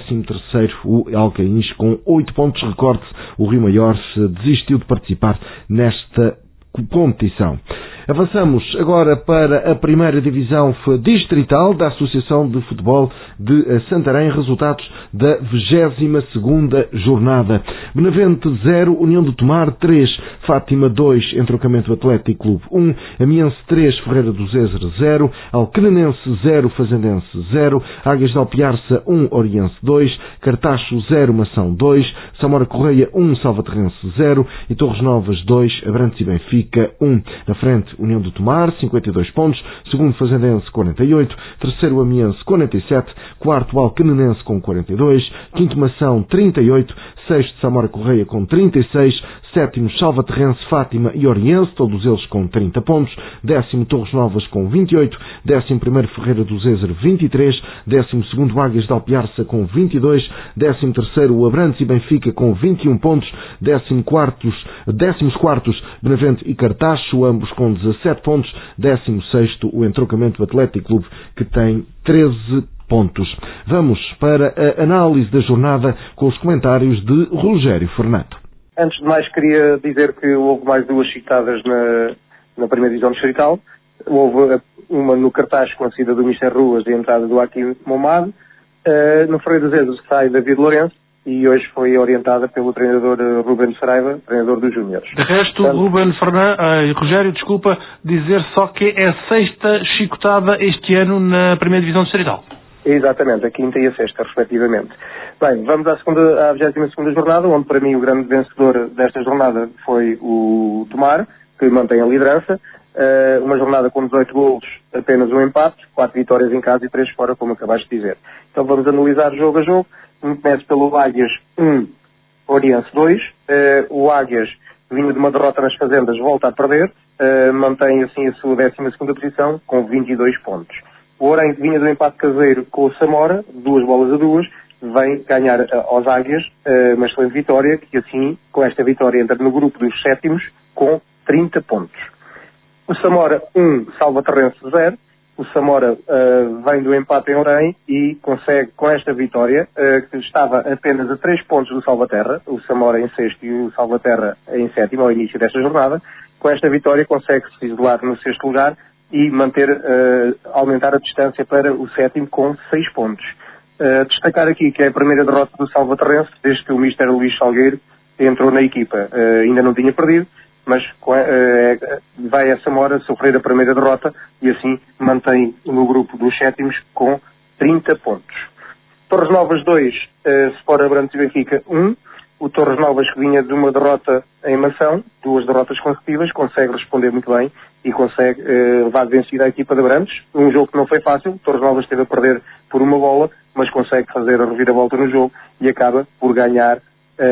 13º o Alcaíns com 8 pontos. Recorde-se, o Rio Maior desistiu de participar nesta competição. Avançamos agora para a primeira divisão distrital da Associação de Futebol de Santarém, resultados da 22ª jornada. Benavente 0, União do Tomar 3, Fátima 2, Entroncamento Atlético Clube 1, Amiense 3, Ferreira do Zezer 0, Alquenenense 0, Fazendense 0, Águias de Alpiarça 1, Oriense 2, Cartacho 0, Mação 2, Samora Correia 1, Salvaterrense 0 e Torres Novas 2, Abrantes e Benfica 1. Na frente, União do Tomar, 52 pontos, segundo Fazendense 48, terceiro Amiense 47, quarto Alquenenense com 42, quinto Mação 38, sexto Samora Correia com 36, sétimo Salvaterrense, Fátima e Oriense, todos eles com 30 pontos, décimo Torres Novas com 28, décimo primeiro Ferreira do Zezer 23, décimo segundo Águias de Alpiarça com 22, décimo terceiro Abrantes e Benfica com 21 pontos, décimos quartos Benavente e Cartacho, ambos com 17 pontos, 16º o Entroncamento Atlético Clube, que tem 13 pontos. Vamos para a análise da jornada com os comentários de Rogério Fernando. Antes de mais, queria dizer que houve mais duas citadas na primeira divisão distrital. Houve uma no Cartaz com a saída do Mister Ruas e a entrada do Hakim Momad. No Ferreira do Zezer sai David Lourenço e hoje foi orientada pelo treinador Ruben Saraiva, treinador dos Júniores. De resto, Rogério, desculpa, dizer só que é a 6ª chicotada este ano na primeira divisão distrital. Exatamente, a 5ª e a 6ª, respectivamente. Bem, vamos à 22ª jornada, onde para mim o grande vencedor desta jornada foi o Tomar, que mantém a liderança. Uma jornada com 18 golos, apenas um empate, 4 vitórias em casa e 3 fora, como acabaste de dizer. Então vamos analisar jogo a jogo. Começo pelo Águias 1, Oriense 2. O Águias, vindo de uma derrota nas Fazendas, volta a perder. Mantém assim a sua 12ª posição, com 22 pontos. O Orem, que vinha do empate caseiro com o Samora, 2-2, vem ganhar aos Águias uma excelente vitória, que assim, com esta vitória, entra no grupo dos sétimos com 30 pontos. O Samora 1, Salvaterrense 0. O Samora vem do empate em Orem e consegue, com esta vitória, que estava apenas a 3 pontos do Salvaterra, o Samora em 6º e o Salvaterra em 7º, ao início desta jornada. Com esta vitória consegue-se isolar no 6º lugar e aumentar a distância para o 7º com 6 pontos. Destacar aqui que é a primeira derrota do Salvaterrense desde que o Mister Luís Salgueiro entrou na equipa. Ainda não tinha perdido, mas vai a Samora sofrer a primeira derrota e assim mantém no grupo dos sétimos com 30 pontos. Torres Novas 2, Sport Abrantes e Benfica 1. O Torres Novas, que vinha de uma derrota em Mação, 2 derrotas consecutivas, consegue responder muito bem e consegue levar vencida a equipa de Abrantes. Um jogo que não foi fácil, o Torres Novas esteve a perder por uma bola, mas consegue fazer a reviravolta no jogo e acaba por ganhar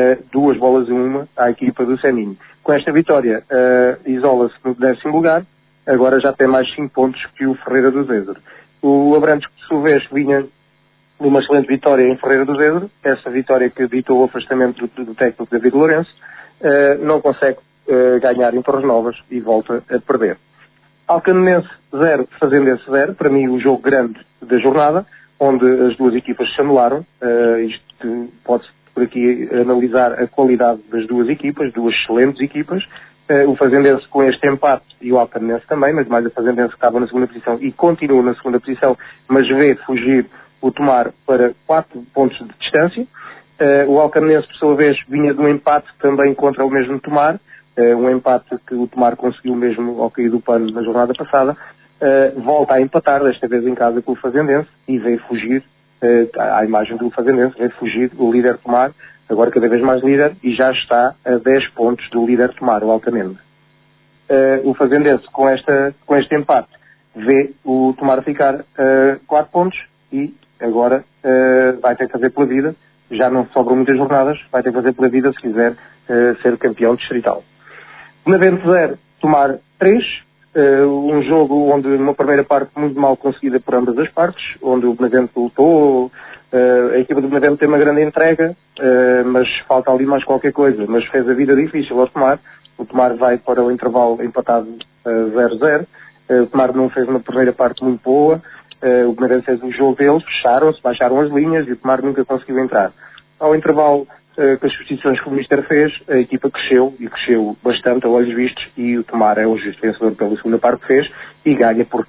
2-1 à equipa do Seninho. Com esta vitória, isola-se no 10º lugar, agora já tem mais 5 pontos que o Ferreira do Zezer. O Abrantes, por sua vez, vinha numa excelente vitória em Ferreira do Zezer, essa vitória que evitou o afastamento do técnico David Lourenço, não consegue ganhar em Torres Novas e volta a perder. Alquenenense 0, Fazendense 0, para mim o jogo grande da jornada, onde as duas equipas se anularam. Isto pode-se por aqui analisar a qualidade das duas equipas, duas excelentes equipas. O Fazendense com este empate e o Alquenenense também, mas mais a Fazendense que estava na segunda posição e continua na segunda posição, mas vê fugir o Tomar para 4 pontos de distância. O Alquenenense, por sua vez, vinha de um empate também contra o mesmo Tomar, um empate que o Tomar conseguiu mesmo ao cair do pano na jornada passada. Volta a empatar, desta vez em casa com o Fazendense, e veio fugir, à imagem do Fazendense, veio fugir o líder Tomar, agora cada vez mais líder, e já está a 10 pontos do líder Tomar, o Alquenenense. O Fazendense, com este empate, vê o Tomar ficar 4 pontos, e agora vai ter que fazer pela vida, já não sobram muitas jornadas, vai ter que fazer pela vida se quiser ser campeão distrital. Benavente 0, Tomar 3, um jogo onde uma primeira parte muito mal conseguida por ambas as partes, onde o Benavente lutou, a equipa do Benavente tem uma grande entrega, mas falta ali mais qualquer coisa, mas fez a vida difícil ao Tomar. O Tomar vai para o intervalo empatado 0-0, o Tomar não fez uma primeira parte muito boa. O Benavente fez o jogo deles, fecharam-se, baixaram as linhas e o Tomar nunca conseguiu entrar. Ao intervalo com as substituições que o Mister fez, a equipa cresceu, e cresceu bastante a olhos vistos, e o Tomar é o justo vencedor pela segunda parte que fez, e ganha por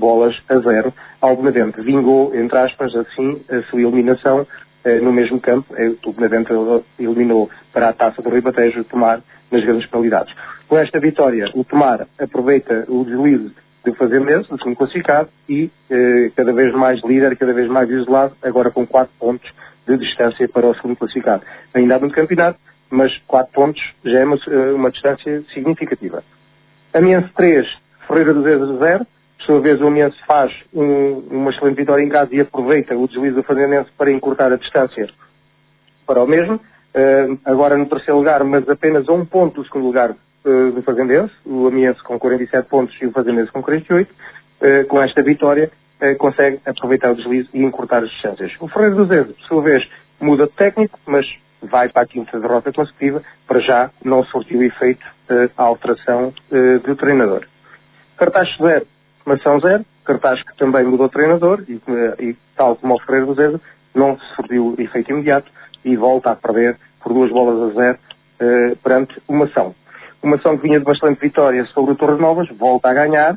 3-0 ao Benavente. Vingou, entre aspas, assim, a sua eliminação no mesmo campo. O Benavente eliminou para a Taça do Ribatejo o Tomar nas grandes penalidades. Com esta vitória, o Tomar aproveita o deslize do Fazendense, do segundo classificado, e cada vez mais líder, cada vez mais isolado, agora com 4 pontos de distância para o segundo classificado. Ainda há muito campeonato, mas 4 pontos já é uma distância significativa. Amiense 3, Ferreira do Zé 0. Por sua vez, o Amiense faz uma excelente vitória em casa e aproveita o deslize do Fazendense para encurtar a distância para o mesmo. Agora no terceiro lugar, mas apenas a 1 ponto do segundo lugar do Fazendense, o Amiense com 47 pontos e o Fazendense com 48. Com esta vitória, consegue aproveitar o deslize e encurtar as distâncias. O Ferreira do Zé, por sua vez, muda de técnico, mas vai para a quinta derrota consecutiva. Para já não surtiu efeito a alteração do treinador. Cartaz 0, Mação 0. Cartaz que também mudou de treinador e tal como o Ferreira do Zé, não surtiu efeito imediato e volta a perder por 2-0 perante o Mação. O Mação que vinha de bastante vitória sobre o Torres Novas, volta a ganhar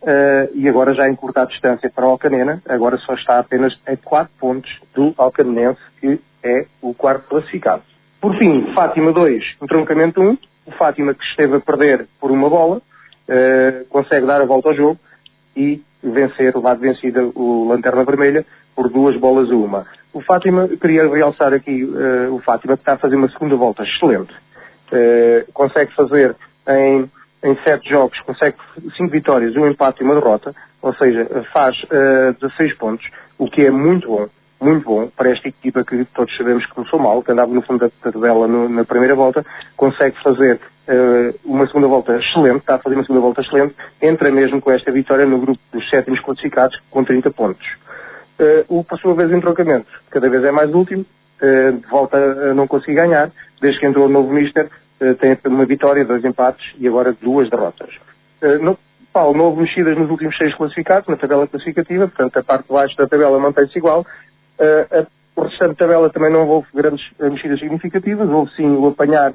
e agora já encurta a distância para o Alcanena. Agora só está apenas a 4 pontos do Alcanenense, que é o quarto classificado. Por fim, Fátima 2, entroncamento 1. O Fátima, que esteve a perder por 1 bola, consegue dar a volta ao jogo e levar de vencida o Lanterna Vermelha por 2-1. O Fátima, queria realçar aqui o Fátima, que está a fazer uma segunda volta excelente. Consegue fazer em 7 jogos, consegue 5 vitórias, 1 empate e 1 derrota, ou seja, faz 16 pontos, o que é muito bom para esta equipa que todos sabemos que começou mal, que andava no fundo da tabela na primeira volta. Consegue fazer uma segunda volta excelente, está a fazer uma segunda volta excelente, entra mesmo com esta vitória no grupo dos 7º classificados com 30 pontos. Por sua vez, o entroncamento cada vez é mais último, volta a não conseguir ganhar, desde que entrou o novo Mister, tem uma vitória, 2 empates e agora 2 derrotas. Não houve mexidas nos últimos 6 classificados, na tabela classificativa, portanto a parte de baixo da tabela mantém-se igual. O restante da tabela também não houve grandes mexidas significativas, houve sim o apanhar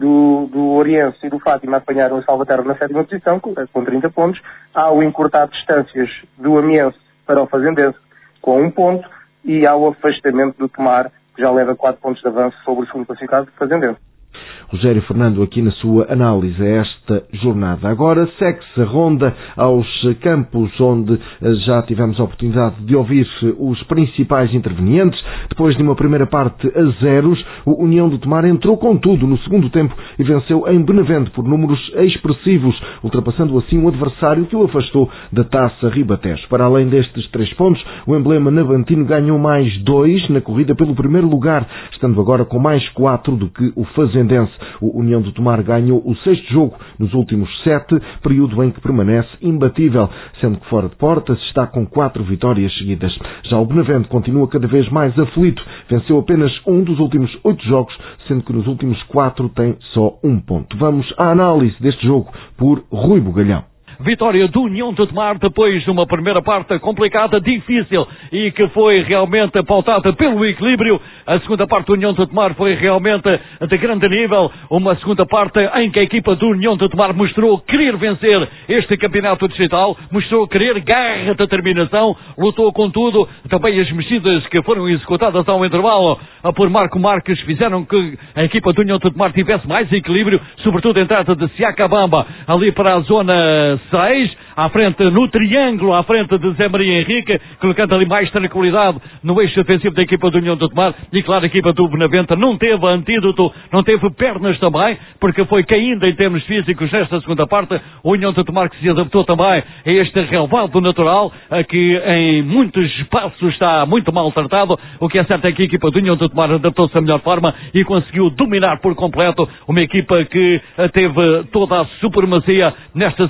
do Oriense e do Fátima, apanharam a Salvaterra na 7ª posição, com 30 pontos. Há o encurtar distâncias do Amiense para o Fazendense, com 1 ponto, e há o afastamento do Tomar, que já leva 4 pontos de avanço sobre o segundo classificado do Fazendense. Rogério Fernando aqui na sua análise a esta jornada. Agora segue-se a ronda aos campos onde já tivemos a oportunidade de ouvir os principais intervenientes. Depois de uma primeira parte a 0, o União do Tomar entrou com tudo no segundo tempo e venceu em Benavente por números expressivos, ultrapassando assim o adversário que o afastou da Taça Ribatejo. Para além destes 3 pontos, o emblema navantino ganhou mais 2 na corrida pelo primeiro lugar, estando agora com mais 4 do que o Fazendense. O União do Tomar ganhou o 6º jogo nos últimos 7, período em que permanece imbatível, sendo que fora de portas está com 4 vitórias seguidas. Já o Benavente continua cada vez mais aflito, venceu apenas 1 dos últimos 8 jogos, sendo que nos últimos 4 tem só 1 ponto. Vamos à análise deste jogo por Rui Bugalhão. Vitória do União do Tomar depois de uma primeira parte complicada, difícil e que foi realmente pautada pelo equilíbrio. A segunda parte do União do Tomar foi realmente de grande nível. Uma segunda parte em que a equipa do União do Tomar mostrou querer vencer este campeonato distrital, mostrou querer garra, determinação, lutou com tudo. Também as mexidas que foram executadas ao intervalo por Marco Marques fizeram que a equipa do União do Tomar tivesse mais equilíbrio, sobretudo a entrada de Siacabamba ali para a zona 6, à frente, no triângulo, à frente de Zé Maria Henrique, colocando ali mais tranquilidade no eixo defensivo da equipa do União do Tomar. E claro, a equipa do Benavente não teve antídoto, não teve pernas também, porque foi caindo em termos físicos nesta segunda parte. O União do Tomar que se adaptou também a este relvado natural, que em muitos espaços está muito maltratado. O que é certo é que a equipa do União do Tomar adaptou-se da melhor forma e conseguiu dominar por completo uma equipa que teve toda a supremacia nesta segunda parte.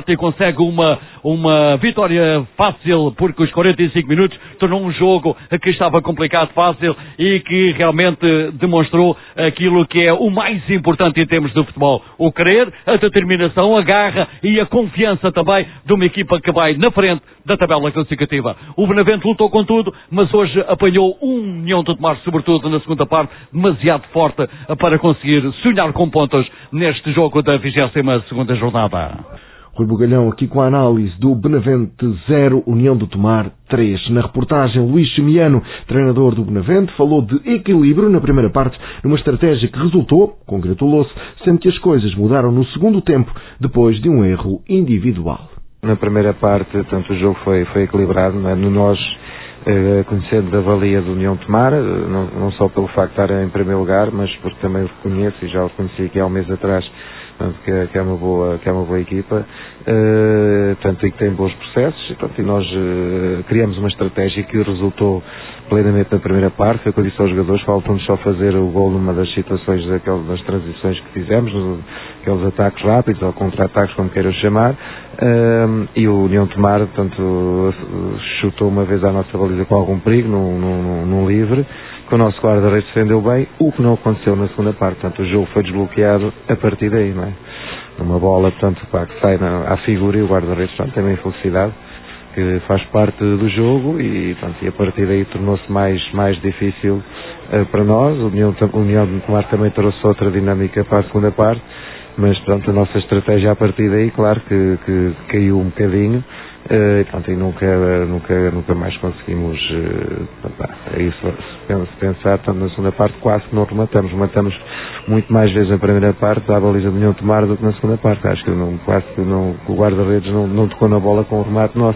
parte e consegue uma vitória fácil, porque os 45 minutos tornou um jogo que estava complicado, fácil e que realmente demonstrou aquilo que é o mais importante em termos de futebol: o querer, a determinação, a garra e a confiança também de uma equipa que vai na frente da tabela classificativa. O Benavente lutou com tudo, mas hoje apanhou União de Tomar, sobretudo na segunda parte, demasiado forte para conseguir sonhar com pontos neste jogo da 22ª jornada. Rui Bugalhão aqui com a análise do Benavente 0, União de Tomar 3. Na reportagem, Luís Semiano, treinador do Benavente, falou de equilíbrio na primeira parte, numa estratégia que resultou, congratulou-se, sendo que as coisas mudaram no segundo tempo, depois de um erro individual. Na primeira parte, portanto, o jogo foi equilibrado, não é? Nós, conhecendo a valia do União de Tomar, não só pelo facto de estar em primeiro lugar, mas porque também o reconheço, e já o conheci aqui há um mês atrás, portanto, que é uma boa equipa, portanto, e que tem bons processos, portanto, e nós criamos uma estratégia que resultou plenamente na primeira parte. Foi o que eu disse aos jogadores: faltam-nos só fazer o gol numa das situações das transições que fizemos, aqueles ataques rápidos ou contra-ataques, como queiram chamar, e o União de Tomar, portanto, chutou uma vez à nossa baliza com algum perigo, num livre, que o nosso guarda-redes defendeu bem, o que não aconteceu na segunda parte. Portanto, o jogo foi desbloqueado a partir daí, não é? Uma bola, portanto, que sai à figura, e o guarda-redes, portanto, tem uma infelicidade que faz parte do jogo, e, portanto, a partir daí tornou-se mais difícil para nós. O União de Tomar também trouxe outra dinâmica para a segunda parte, mas, portanto, a nossa estratégia a partir daí, claro que caiu um bocadinho. E nunca mais conseguimos se pensar, tanto na segunda parte quase que não rematamos muito mais vezes na primeira parte à baliza do União de Tomar do que na segunda parte. Acho que o guarda-redes não tocou na bola com o remate nosso.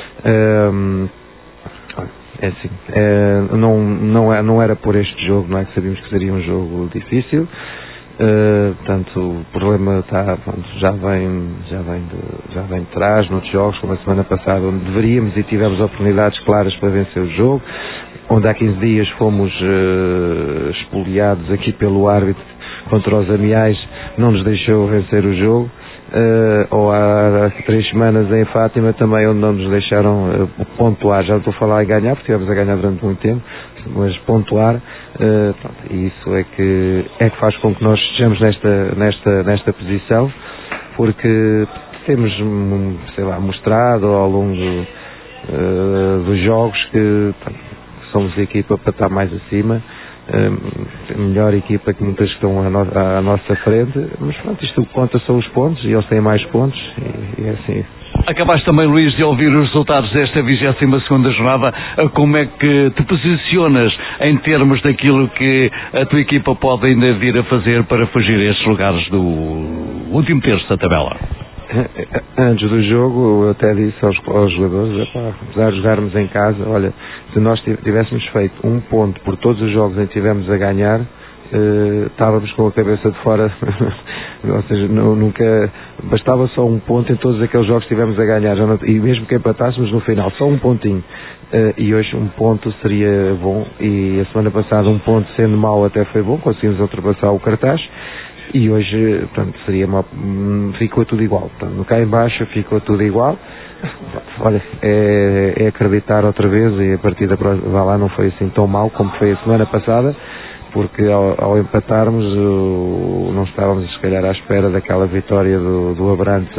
É assim, não era por este jogo, não é, que sabíamos que seria um jogo difícil. Portanto, o problema já vem de trás, noutros jogos, como a semana passada, onde deveríamos e tivemos oportunidades claras para vencer o jogo, onde há 15 dias fomos espoliados aqui pelo árbitro contra os Amiais, não nos deixou vencer o jogo, ou há 3 semanas em Fátima também, onde não nos deixaram pontuar. Já não estou a falar em ganhar, porque estivemos a ganhar durante muito tempo, mas pontuar, e isso é que faz com que nós estejamos nesta posição, porque temos, mostrado ao longo dos jogos que somos a equipa para estar mais acima, melhor equipa que muitas que estão à nossa frente, mas pronto, isto que conta são os pontos, e eles têm mais pontos, e é assim. Acabaste também, Luís, de ouvir os resultados desta 22ª jornada. Como é que te posicionas em termos daquilo que a tua equipa pode ainda vir a fazer para fugir a estes lugares do último terço da tabela? Antes do jogo, eu até disse aos jogadores: apesar de jogarmos em casa, olha, se nós tivéssemos feito um ponto por todos os jogos em que estivemos a ganhar, estávamos com a cabeça de fora. Ou seja, nunca bastava só um ponto em todos aqueles jogos que estivemos a ganhar, e mesmo que empatássemos no final, só um pontinho, e hoje um ponto seria bom, e a semana passada um ponto sendo mau até foi bom, conseguimos ultrapassar o cartaz, e hoje, portanto, ficou tudo igual. Portanto, no cá em baixo ficou tudo igual. Olha, é acreditar outra vez, e a partida vá lá não foi assim tão mal como foi a semana passada, porque ao empatarmos não estávamos, se calhar, à espera daquela vitória do Abrantes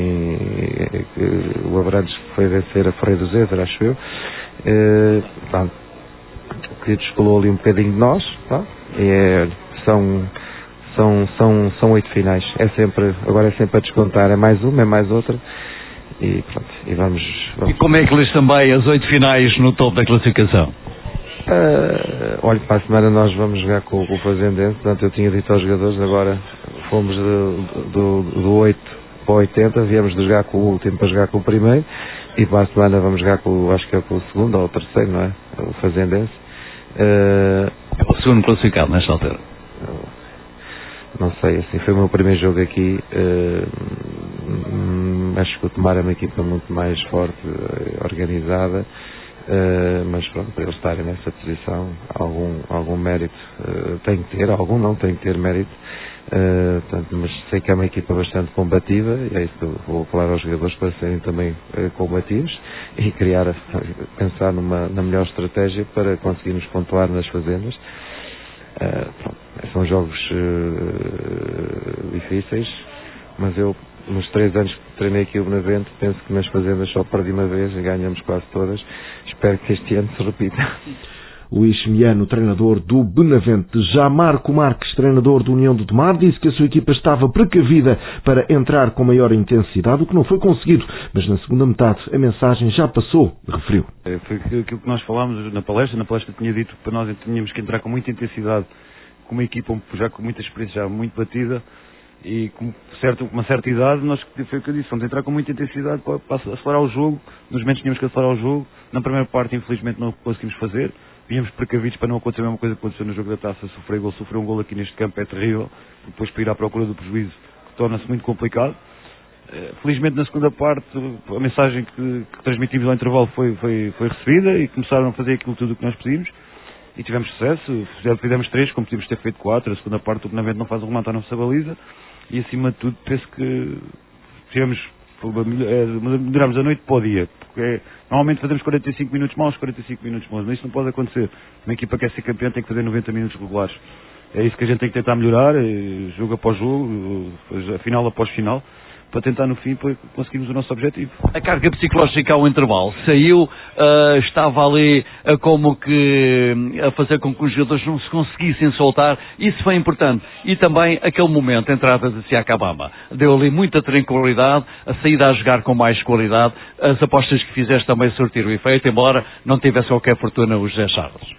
o Abrantes que foi vencer a Freio do Zézer, acho eu, que descolou ali um bocadinho de nós, são 8 finais, agora é sempre a descontar, é mais uma, é mais outra, e pronto, e vamos. E como é que lês também as 8 finais no topo da classificação? Olha, para a semana nós vamos jogar com o Fazendense. Portanto, eu tinha dito aos jogadores, agora fomos do 8 para o 80, viemos de jogar com o último para jogar com o primeiro, e para a semana vamos jogar acho que é com o segundo ou o terceiro, não é? O Fazendense. É o segundo classificado nesta altura. Não sei, assim, foi o meu primeiro jogo aqui. Acho que o Tomar é uma equipa muito mais forte, organizada. Mas pronto, para eles estarem nessa posição, algum mérito tem que ter, algum não tem que ter mérito, portanto, mas sei que é uma equipa bastante combativa, e é isso que eu vou falar aos jogadores para serem também combativos e pensar na melhor estratégia para conseguirmos pontuar nas fazendas. São jogos difíceis, mas eu, nos 3 anos que treinei aqui o Benavente, penso que nas fazendas só perdi uma vez e ganhamos quase todas. Espero que este ano se repita. Luís Miano, treinador do Benavente. Já Marco Marques, treinador do União do Tomar, disse que a sua equipa estava precavida para entrar com maior intensidade, o que não foi conseguido, mas na segunda metade a mensagem já passou, referiu. Foi aquilo que nós falámos na palestra tinha dito que nós tínhamos que entrar com muita intensidade, com uma equipa já com muita experiência, já muito batida, e com uma certa idade, foi o que eu disse, vamos entrar com muita intensidade para acelerar o jogo. Nos momentos tínhamos que acelerar o jogo. Na primeira parte, infelizmente, não conseguimos fazer. Víamos precavidos para não acontecer a mesma coisa que aconteceu no jogo da Taça. Sofrer um gol aqui neste campo é terrível. Depois, para ir à procura do prejuízo, torna-se muito complicado. Felizmente, na segunda parte, a mensagem que transmitimos ao intervalo foi recebida e começaram a fazer aquilo tudo que nós pedimos. E tivemos sucesso. Fizemos 3, como podíamos ter feito 4. A segunda parte, o Benavente não faz um remate à nossa baliza. E, acima de tudo, penso que melhoramos a noite para o dia, porque normalmente fazemos 45 minutos maus, 45 minutos bons, mas isso não pode acontecer. Uma equipa que quer ser campeã tem que fazer 90 minutos regulares. É isso que a gente tem que tentar melhorar, jogo após jogo, final após final, para tentar no fim conseguirmos o nosso objetivo. A carga psicológica ao intervalo saiu, estava ali como que a fazer com que os jogadores não se conseguissem soltar, isso foi importante. E também aquele momento, a entrada de Siakabama, deu ali muita tranquilidade, a saída a jogar com mais qualidade, as apostas que fizeste também surtiram efeito, embora não tivesse qualquer fortuna o José Charles.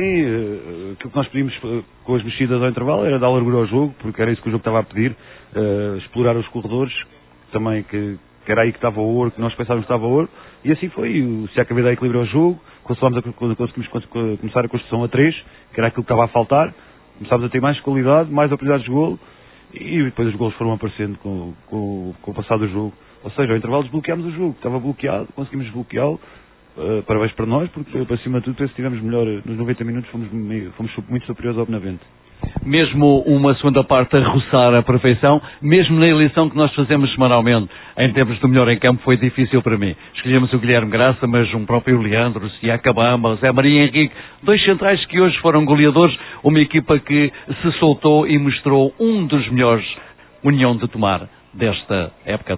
Sim, aquilo que nós pedimos com as mexidas ao intervalo era dar largura ao jogo, porque era isso que o jogo estava a pedir, explorar os corredores, também que era aí que estava o ouro, que nós pensávamos que estava o ouro, e assim foi. O Siakabama equilibrou o jogo, conseguimos começar a construção a 3, que era aquilo que estava a faltar, começámos a ter mais qualidade, mais oportunidades de golo, e depois os golos foram aparecendo com o passar do jogo. Ou seja, ao intervalo desbloqueámos o jogo, estava bloqueado, conseguimos desbloqueá-lo. Parabéns para nós, porque acima de tudo, se estivermos melhor nos 90 minutos, fomos muito superiores ao Benavente. Mesmo uma segunda parte a roçar a perfeição, mesmo na eleição que nós fazemos semanalmente, em termos do melhor em campo, foi difícil para mim. Escolhemos o Guilherme Graça, mas um próprio Leandro, o Siakabama, o Zé Maria Henrique, 2 centrais que hoje foram goleadores, uma equipa que se soltou e mostrou um dos melhores União de Tomar desta época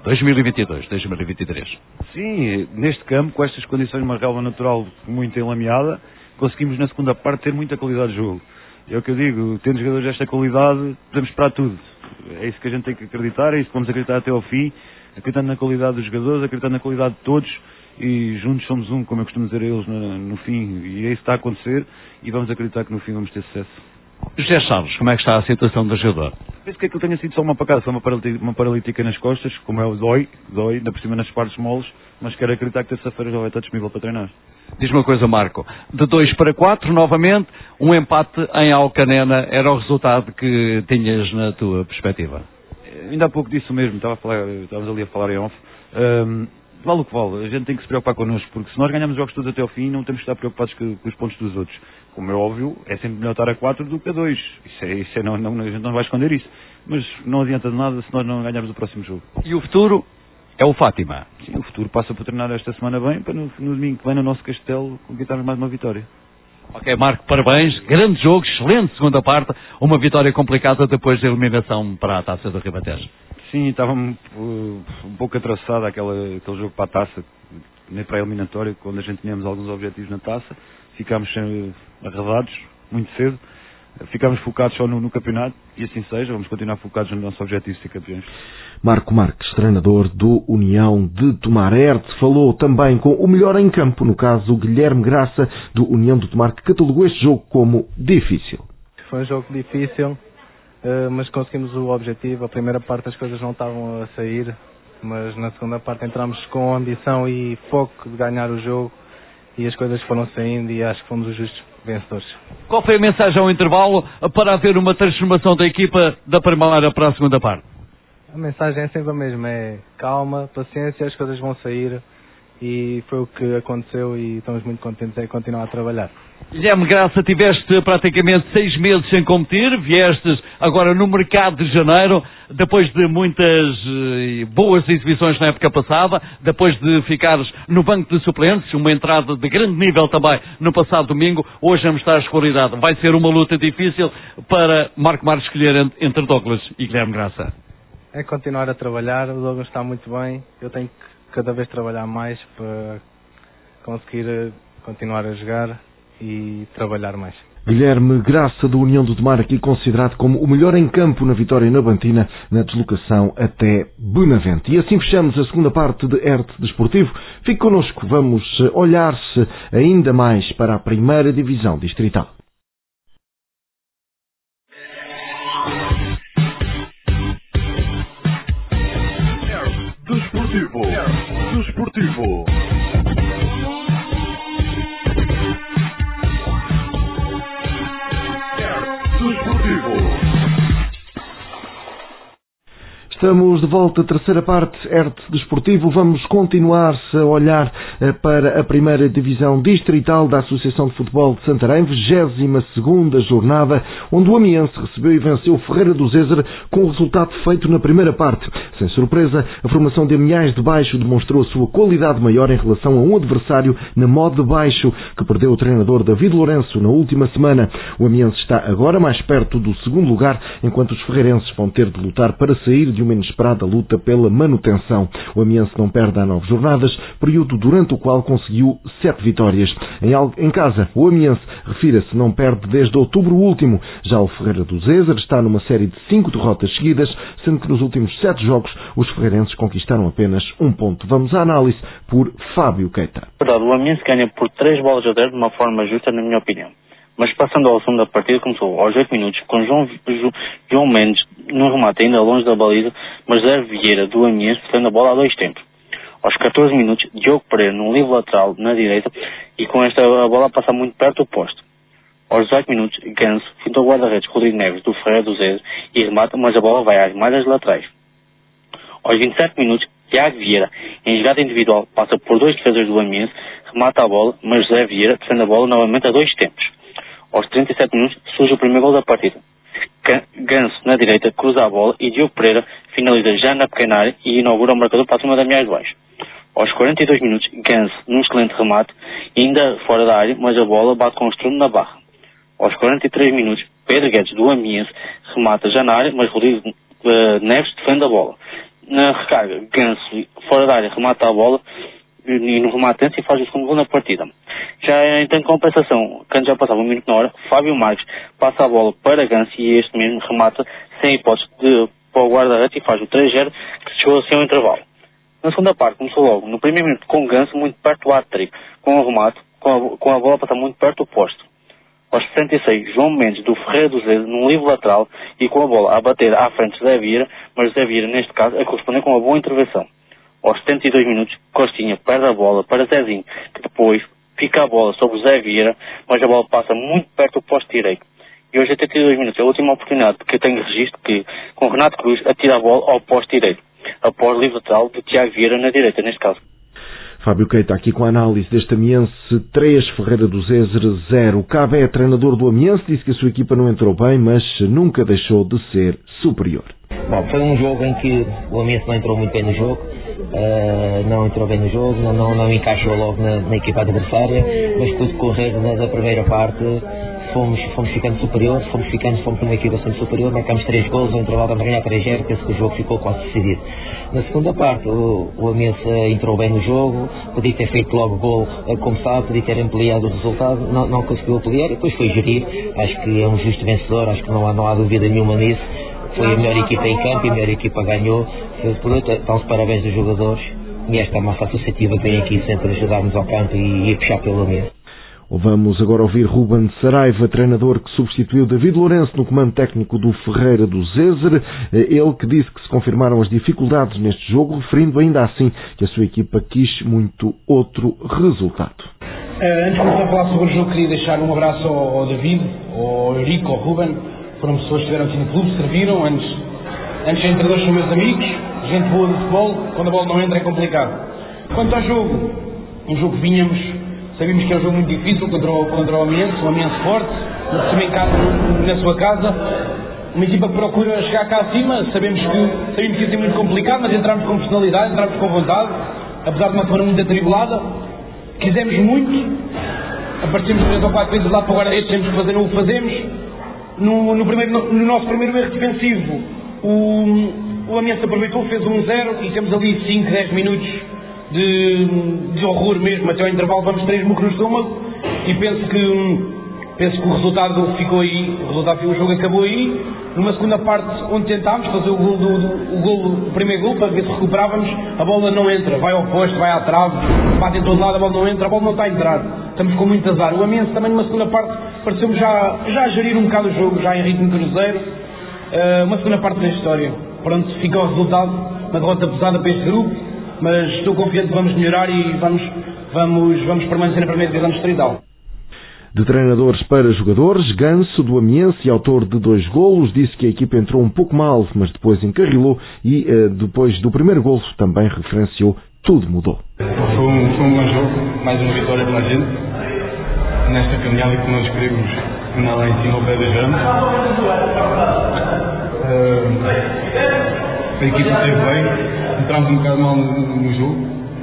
2022-2023. Sim, neste campo, com estas condições, uma relva natural muito enlameada, conseguimos na segunda parte ter muita qualidade de jogo. É o que eu digo, tendo jogadores desta qualidade, podemos esperar tudo. É isso que a gente tem que acreditar, é isso que vamos acreditar até ao fim, acreditando na qualidade dos jogadores, acreditando na qualidade de todos, e juntos somos um, como eu costumo dizer a eles no fim, e é isso que está a acontecer, e vamos acreditar que no fim vamos ter sucesso. José Chaves, como é que está a situação do jogador? Penso que aquilo tenha sido só uma pacada, só uma paralítica nas costas, como dói, ainda por cima nas partes moles, mas quero acreditar que terça-feira já vai estar disponível para treinar. Diz uma coisa, Marco, de 2-4, novamente, um empate em Alcanena era o resultado que tinhas na tua perspectiva? Ainda há pouco disso mesmo, estávamos ali a falar em off. Vale o que vale, a gente tem que se preocupar connosco, porque se nós ganhamos os jogos todos até ao fim, não temos que estar preocupados com os pontos dos outros. Como é óbvio, é sempre melhor estar a 4 do que a 2. A gente não vai esconder isso. Mas não adianta de nada se nós não ganharmos o próximo jogo. E o futuro é o Fátima? Sim, o futuro passa por treinar esta semana bem, para no domingo que vem no nosso castelo conquistarmos mais uma vitória. Ok, Marco, parabéns. Grande jogo, excelente segunda parte. Uma vitória complicada depois da eliminação para a Taça do Ribatejo. Sim, estava um pouco atravessado aquele jogo para a Taça, nem para a eliminatória, quando a gente tínhamos alguns objetivos na Taça. Ficámos arredados muito cedo, ficámos focados só no campeonato, e assim seja, vamos continuar focados no nosso objetivo de ser campeões. Marco Marques, treinador do União de Tomar. Falou também com o melhor em campo, no caso o Guilherme Graça, do União de Tomar, que catalogou este jogo como difícil. Foi um jogo difícil, mas conseguimos o objetivo. A primeira parte as coisas não estavam a sair, mas na segunda parte entramos com ambição e foco de ganhar o jogo, e as coisas foram saindo e acho que fomos os justos vencedores. Qual foi a mensagem ao intervalo para haver uma transformação da equipa da primeira para a segunda parte? A mensagem é sempre a mesma, é calma, paciência, as coisas vão sair e foi o que aconteceu e estamos muito contentes em continuar a trabalhar. Guilherme Graça, tiveste praticamente 6 meses sem competir, viestes agora no mercado de janeiro, depois de muitas boas exibições na época passada, depois de ficares no banco de suplentes, uma entrada de grande nível também no passado domingo, hoje a mostrar a escolaridade. Vai ser uma luta difícil para Marco Marques escolher entre Douglas e Guilherme Graça. É continuar a trabalhar, o Douglas está muito bem, eu tenho que cada vez trabalhar mais para conseguir continuar a jogar e trabalhar mais. Guilherme Graça, do União do Tomar, aqui considerado como o melhor em campo na vitória na Bantina, na deslocação até Benavente. E assim fechamos a segunda parte de ERT Desportivo. Fique connosco, vamos olhar-se ainda mais para a primeira divisão distrital. Desportivo. Desportivo. Estamos de volta à terceira parte, ERT Desportivo. Vamos continuar-se a olhar para a primeira divisão distrital da Associação de Futebol de Santarém, 22ª jornada, onde o Amiense recebeu e venceu o Ferreira do Zézer com o resultado feito na primeira parte. Sem surpresa, a formação de Amiais de Baixo demonstrou a sua qualidade maior em relação a um adversário na Mode de Baixo, que perdeu o treinador David Lourenço na última semana. O Amiense está agora mais perto do segundo lugar, enquanto os ferreirenses vão ter de lutar para sair de uma inesperada luta pela manutenção. O Amiense não perde há 9 jornadas, período durante o qual conseguiu 7 vitórias. Em casa, o Amiense, refira-se, não perde desde outubro último. Já o Ferreira do Zézer está numa série de 5 derrotas seguidas, sendo que nos últimos 7 jogos os ferreirenses conquistaram apenas 1 ponto. Vamos à análise por Fábio Keita. Verdade, o Amiense ganha por 3 bolas a 0 de uma forma justa, na minha opinião. Mas passando ao segundo da partida, começou aos 8 minutos, com João Mendes no remate ainda longe da baliza, mas Zé Vieira do Amiense defende a bola a 2 tempos. Aos 14 minutos, Diogo Pereira num livre lateral na direita e com esta a bola passa muito perto do posto. Aos 18 minutos, Ganso fintou o guarda-redes Rodrigo Neves do Ferreira do Zézer e remata, mas a bola vai às malhas laterais. Aos 27 minutos, Tiago Vieira, em jogada individual, passa por 2 defesas do Amiense, remata a bola, mas Zé Vieira defende a bola novamente a 2 tempos. Aos 37 minutos surge o primeiro gol da partida. Ganso na direita cruza a bola e Diogo Pereira finaliza já na pequena área e inaugura o marcador para a turma da Amiais de Baixo. Aos 42 minutos, Ganso num excelente remate, ainda fora da área, mas a bola bate com o estrume na barra. Aos 43 minutos, Pedro Guedes do Amiense remata já na área, mas Rodrigo Neves defende a bola. Na recarga, Ganso fora da área remata a bola e no remate e faz o segundo gol na partida. Já em compensação, quando já passava 1 minuto na hora, Fábio Marques passa a bola para Ganso e este mesmo remata sem hipótese para o guarda-redes e faz o 3-0 que chegou assim ao intervalo. Na segunda parte começou logo, no primeiro minuto com Ganso muito perto do hat-trick, com o remate, com a bola passar muito perto do posto. Aos 66, João Mendes do Ferreira do Zézer num livre lateral e com a bola a bater à frente de Zé Vieira, mas Zé Vieira neste caso a corresponder com uma boa intervenção. Aos 72 minutos, Costinha perde a bola para Zezinho, que depois fica a bola sobre Zé Vieira, mas a bola passa muito perto do posto direito. E aos 82 minutos, a última oportunidade que eu tenho registro que, com Renato Cruz, atira a bola ao posto direito, após o livre lateral de Tiago Vieira na direita, neste caso. Fábio Keita aqui com a análise deste Amiense 3, Ferreira do Zézer 0. Cabé, treinador do Amiense, disse que a sua equipa não entrou bem, mas nunca deixou de ser superior. Bom, foi um jogo em que o Amiense não entrou muito bem no jogo, não entrou bem no jogo, não encaixou logo na equipa adversária, mas tudo correr da primeira parte fomos ficando superiores, fomos com uma equipa sempre superior, marcamos 3 golos, no intervalo vamos ganhar 3-0, penso que o jogo ficou quase decidido. Na segunda parte, o Amiense entrou bem no jogo, podia ter feito logo gol a começar, podia ter ampliado o resultado, não conseguiu ampliar, e depois foi gerir, acho que é um justo vencedor, acho que não há dúvida nenhuma nisso, foi a melhor equipa em campo e a melhor equipa ganhou, por outro, então parabéns dos jogadores, e esta massa associativa que vem aqui sempre ajudar-nos ao campo e a puxar pelo Amiense. Vamos agora ouvir Ruben Saraiva, treinador que substituiu David Lourenço no comando técnico do Ferreira do Zézer. Ele que disse que se confirmaram as dificuldades neste jogo, referindo ainda assim que a sua equipa quis muito outro resultado. Antes de começar a falar sobre o jogo, queria deixar um abraço ao David, ao Eurico, ao Ruben. Foram pessoas que estiveram aqui no clube, serviram. Antes de treinadores são meus amigos, gente boa de futebol. Quando a bola não entra é complicado. Quanto ao jogo, um jogo que sabíamos que era um jogo muito difícil contra o Amiense forte, também na sua casa, uma equipa que procura chegar cá acima. Sabíamos que ia ser muito complicado, mas entramos com personalidade, entramos com vontade, apesar de uma semana muito atribulada, quisemos muito, aparecemos 3 ou 4 vezes lá para o guarda-redes, temos que fazer, não o fazemos. No nosso primeiro erro defensivo, o Amiense aproveitou, fez 1-0 e temos ali 5, 10 minutos de horror mesmo, até ao intervalo vamos 3 mucos no estômago, e penso que o resultado ficou aí, o jogo acabou aí. Numa segunda parte, onde tentámos fazer o primeiro gol, para ver se recuperávamos, a bola não entra, vai ao posto, vai à trave, bate em todo lado, a bola não entra, a bola não está a entrar, estamos com muito azar. O Amiense também numa segunda parte pareceu-me já a gerir um bocado o jogo, já em ritmo cruzeiro. Uma segunda parte da história, pronto, fica o resultado, uma derrota pesada para este grupo, mas estou confiante que vamos melhorar e vamos permanecer na primeira divisão distrital. De treinadores para jogadores, Ganso, do Amiense e autor de 2 golos, disse que a equipa entrou um pouco mal, mas depois encarrilou e depois do primeiro golo também referenciou, tudo mudou. Foi um bom jogo, mais uma vitória para a gente, nesta caminhada que nós queremos andar lá em cima ao pé das ramas. A equipa esteve bem, entramos um bocado mal no jogo,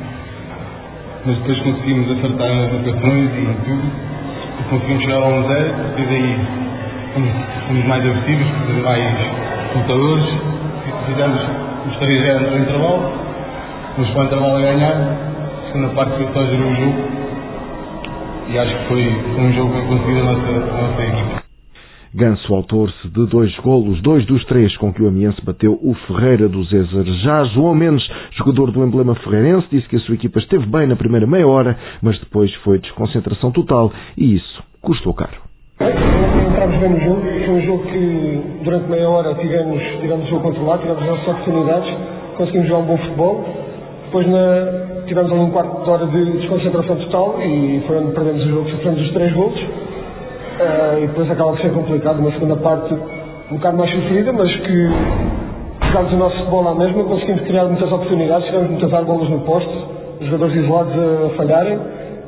mas depois conseguimos acertar nas marcações e tudo. Conseguimos chegar a 1-0, depois aí fomos mais agressivos, mais lutadores, fizemos os 3-0 no intervalo, mas para o intervalo a ganhar, a segunda parte foi só gerir o jogo e acho que foi um jogo bem conseguido a nossa equipa. Ganso, autor-se de 2 golos, 2 dos 3 com que o Amiense bateu o Ferreira do Zézer. Já João Mendes, jogador do emblema ferreirense, disse que a sua equipa esteve bem na primeira meia hora, mas depois foi desconcentração total e isso custou caro. Entramos bem no jogo, foi um jogo que durante meia hora tivemos o jogo controlado, tivemos as nossas oportunidades, conseguimos jogar um bom futebol. Depois tivemos ali um quarto de hora de desconcentração total e foi onde perdemos o jogo, sofremos os 3 golos. E depois acaba por ser complicado, uma segunda parte um bocado mais sofrida, mas que jogámos o nosso futebol à mesma, conseguimos criar muitas oportunidades, tivemos muitas bolas no poste, os jogadores isolados a falharem,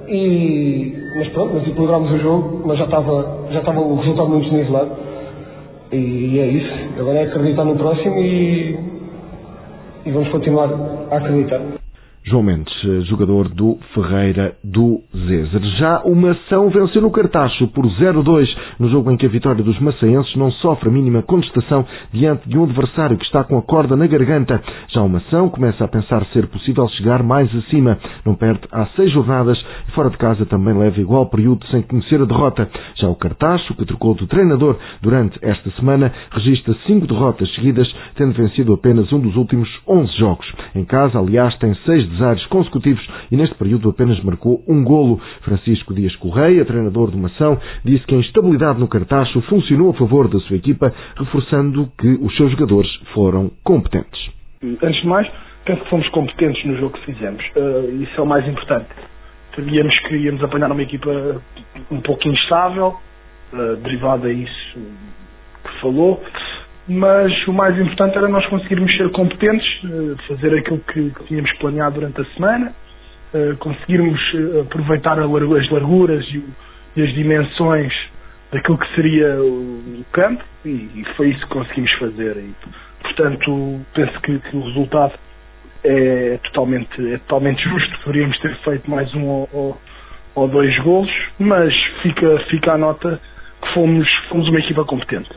mas pronto, mas equilibrámos o jogo, mas já estava o resultado muito desnivelado e é isso, agora é acreditar no próximo e vamos continuar a acreditar. João Mendes, jogador do Ferreira do Zézer. Já o Mação venceu no Cartacho por 0-2, no jogo em que a vitória dos maçaenses não sofre a mínima contestação diante de um adversário que está com a corda na garganta. Já o Mação começa a pensar ser possível chegar mais acima. Não perde há 6 jornadas e fora de casa também leva igual período sem conhecer a derrota. Já o Cartacho, que trocou de treinador durante esta semana, registra 5 derrotas seguidas, tendo vencido apenas um dos últimos 11 jogos. Em casa, aliás, tem 6 desaires consecutivos e neste período apenas marcou um golo. Francisco Dias Correia, treinador do Mação, disse que a instabilidade no Cartacho funcionou a favor da sua equipa, reforçando que os seus jogadores foram competentes. Antes de mais, penso que fomos competentes no jogo que fizemos. Isso é o mais importante. Sabíamos que íamos apanhar uma equipa um pouco instável, derivada a isso que falou, mas o mais importante era nós conseguirmos ser competentes, fazer aquilo que tínhamos planeado durante a semana, conseguirmos aproveitar as larguras e as dimensões daquilo que seria o campo e foi isso que conseguimos fazer. E, portanto, penso que o resultado é totalmente justo. Poderíamos ter feito mais um ou 2 golos, mas fica a nota que fomos uma equipa competente.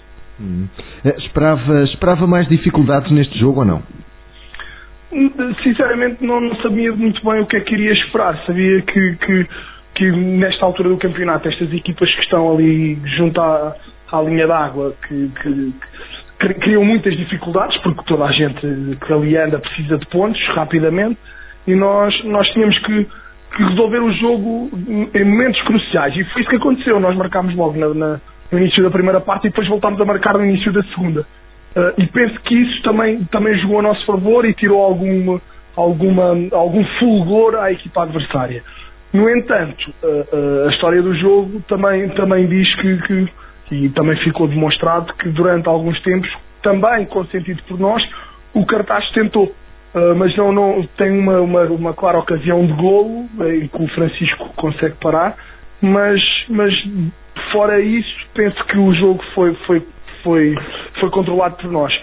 Esperava mais dificuldades neste jogo ou não? Sinceramente não sabia muito bem o que é que iria esperar. Sabia que nesta altura do campeonato estas equipas que estão ali junto à linha d'água que criam muitas dificuldades, porque toda a gente que ali anda precisa de pontos rapidamente e nós tínhamos que resolver o jogo em momentos cruciais e foi isso que aconteceu. Nós marcámos logo no início da primeira parte e depois voltámos a marcar no início da segunda. E penso que isso também jogou a nosso favor e tirou algum fulgor à equipa adversária. No entanto, a história do jogo também diz e também ficou demonstrado que durante alguns tempos, também consentido por nós, o Cartaz tentou. mas não tem uma clara ocasião de golo em que o Francisco consegue parar, mas fora isso penso que o jogo foi controlado por nós.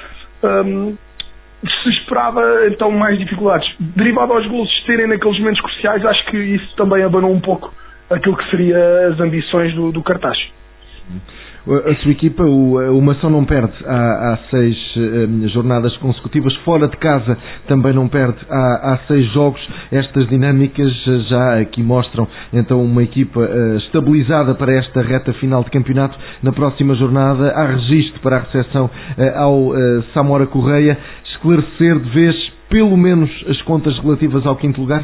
Se esperava então mais dificuldades derivado aos golos terem naqueles momentos cruciais, acho que isso também abanou um pouco aquilo que seria as ambições do Cartaz. A sua equipa, o Mação, não perde há 6 jornadas consecutivas, fora de casa também não perde há 6 jogos. Estas dinâmicas já aqui mostram então uma equipa estabilizada para esta reta final de campeonato. Na próxima jornada há registro para a recepção ao Samora Correia. Esclarecer de vez pelo menos as contas relativas ao 5º lugar?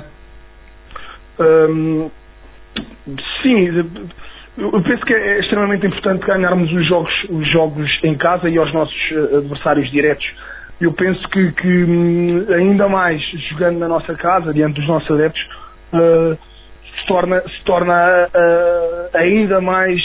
Sim, eu penso que é extremamente importante ganharmos os jogos em casa e aos nossos adversários diretos. Eu penso que ainda mais jogando na nossa casa, diante dos nossos adeptos, se torna ainda mais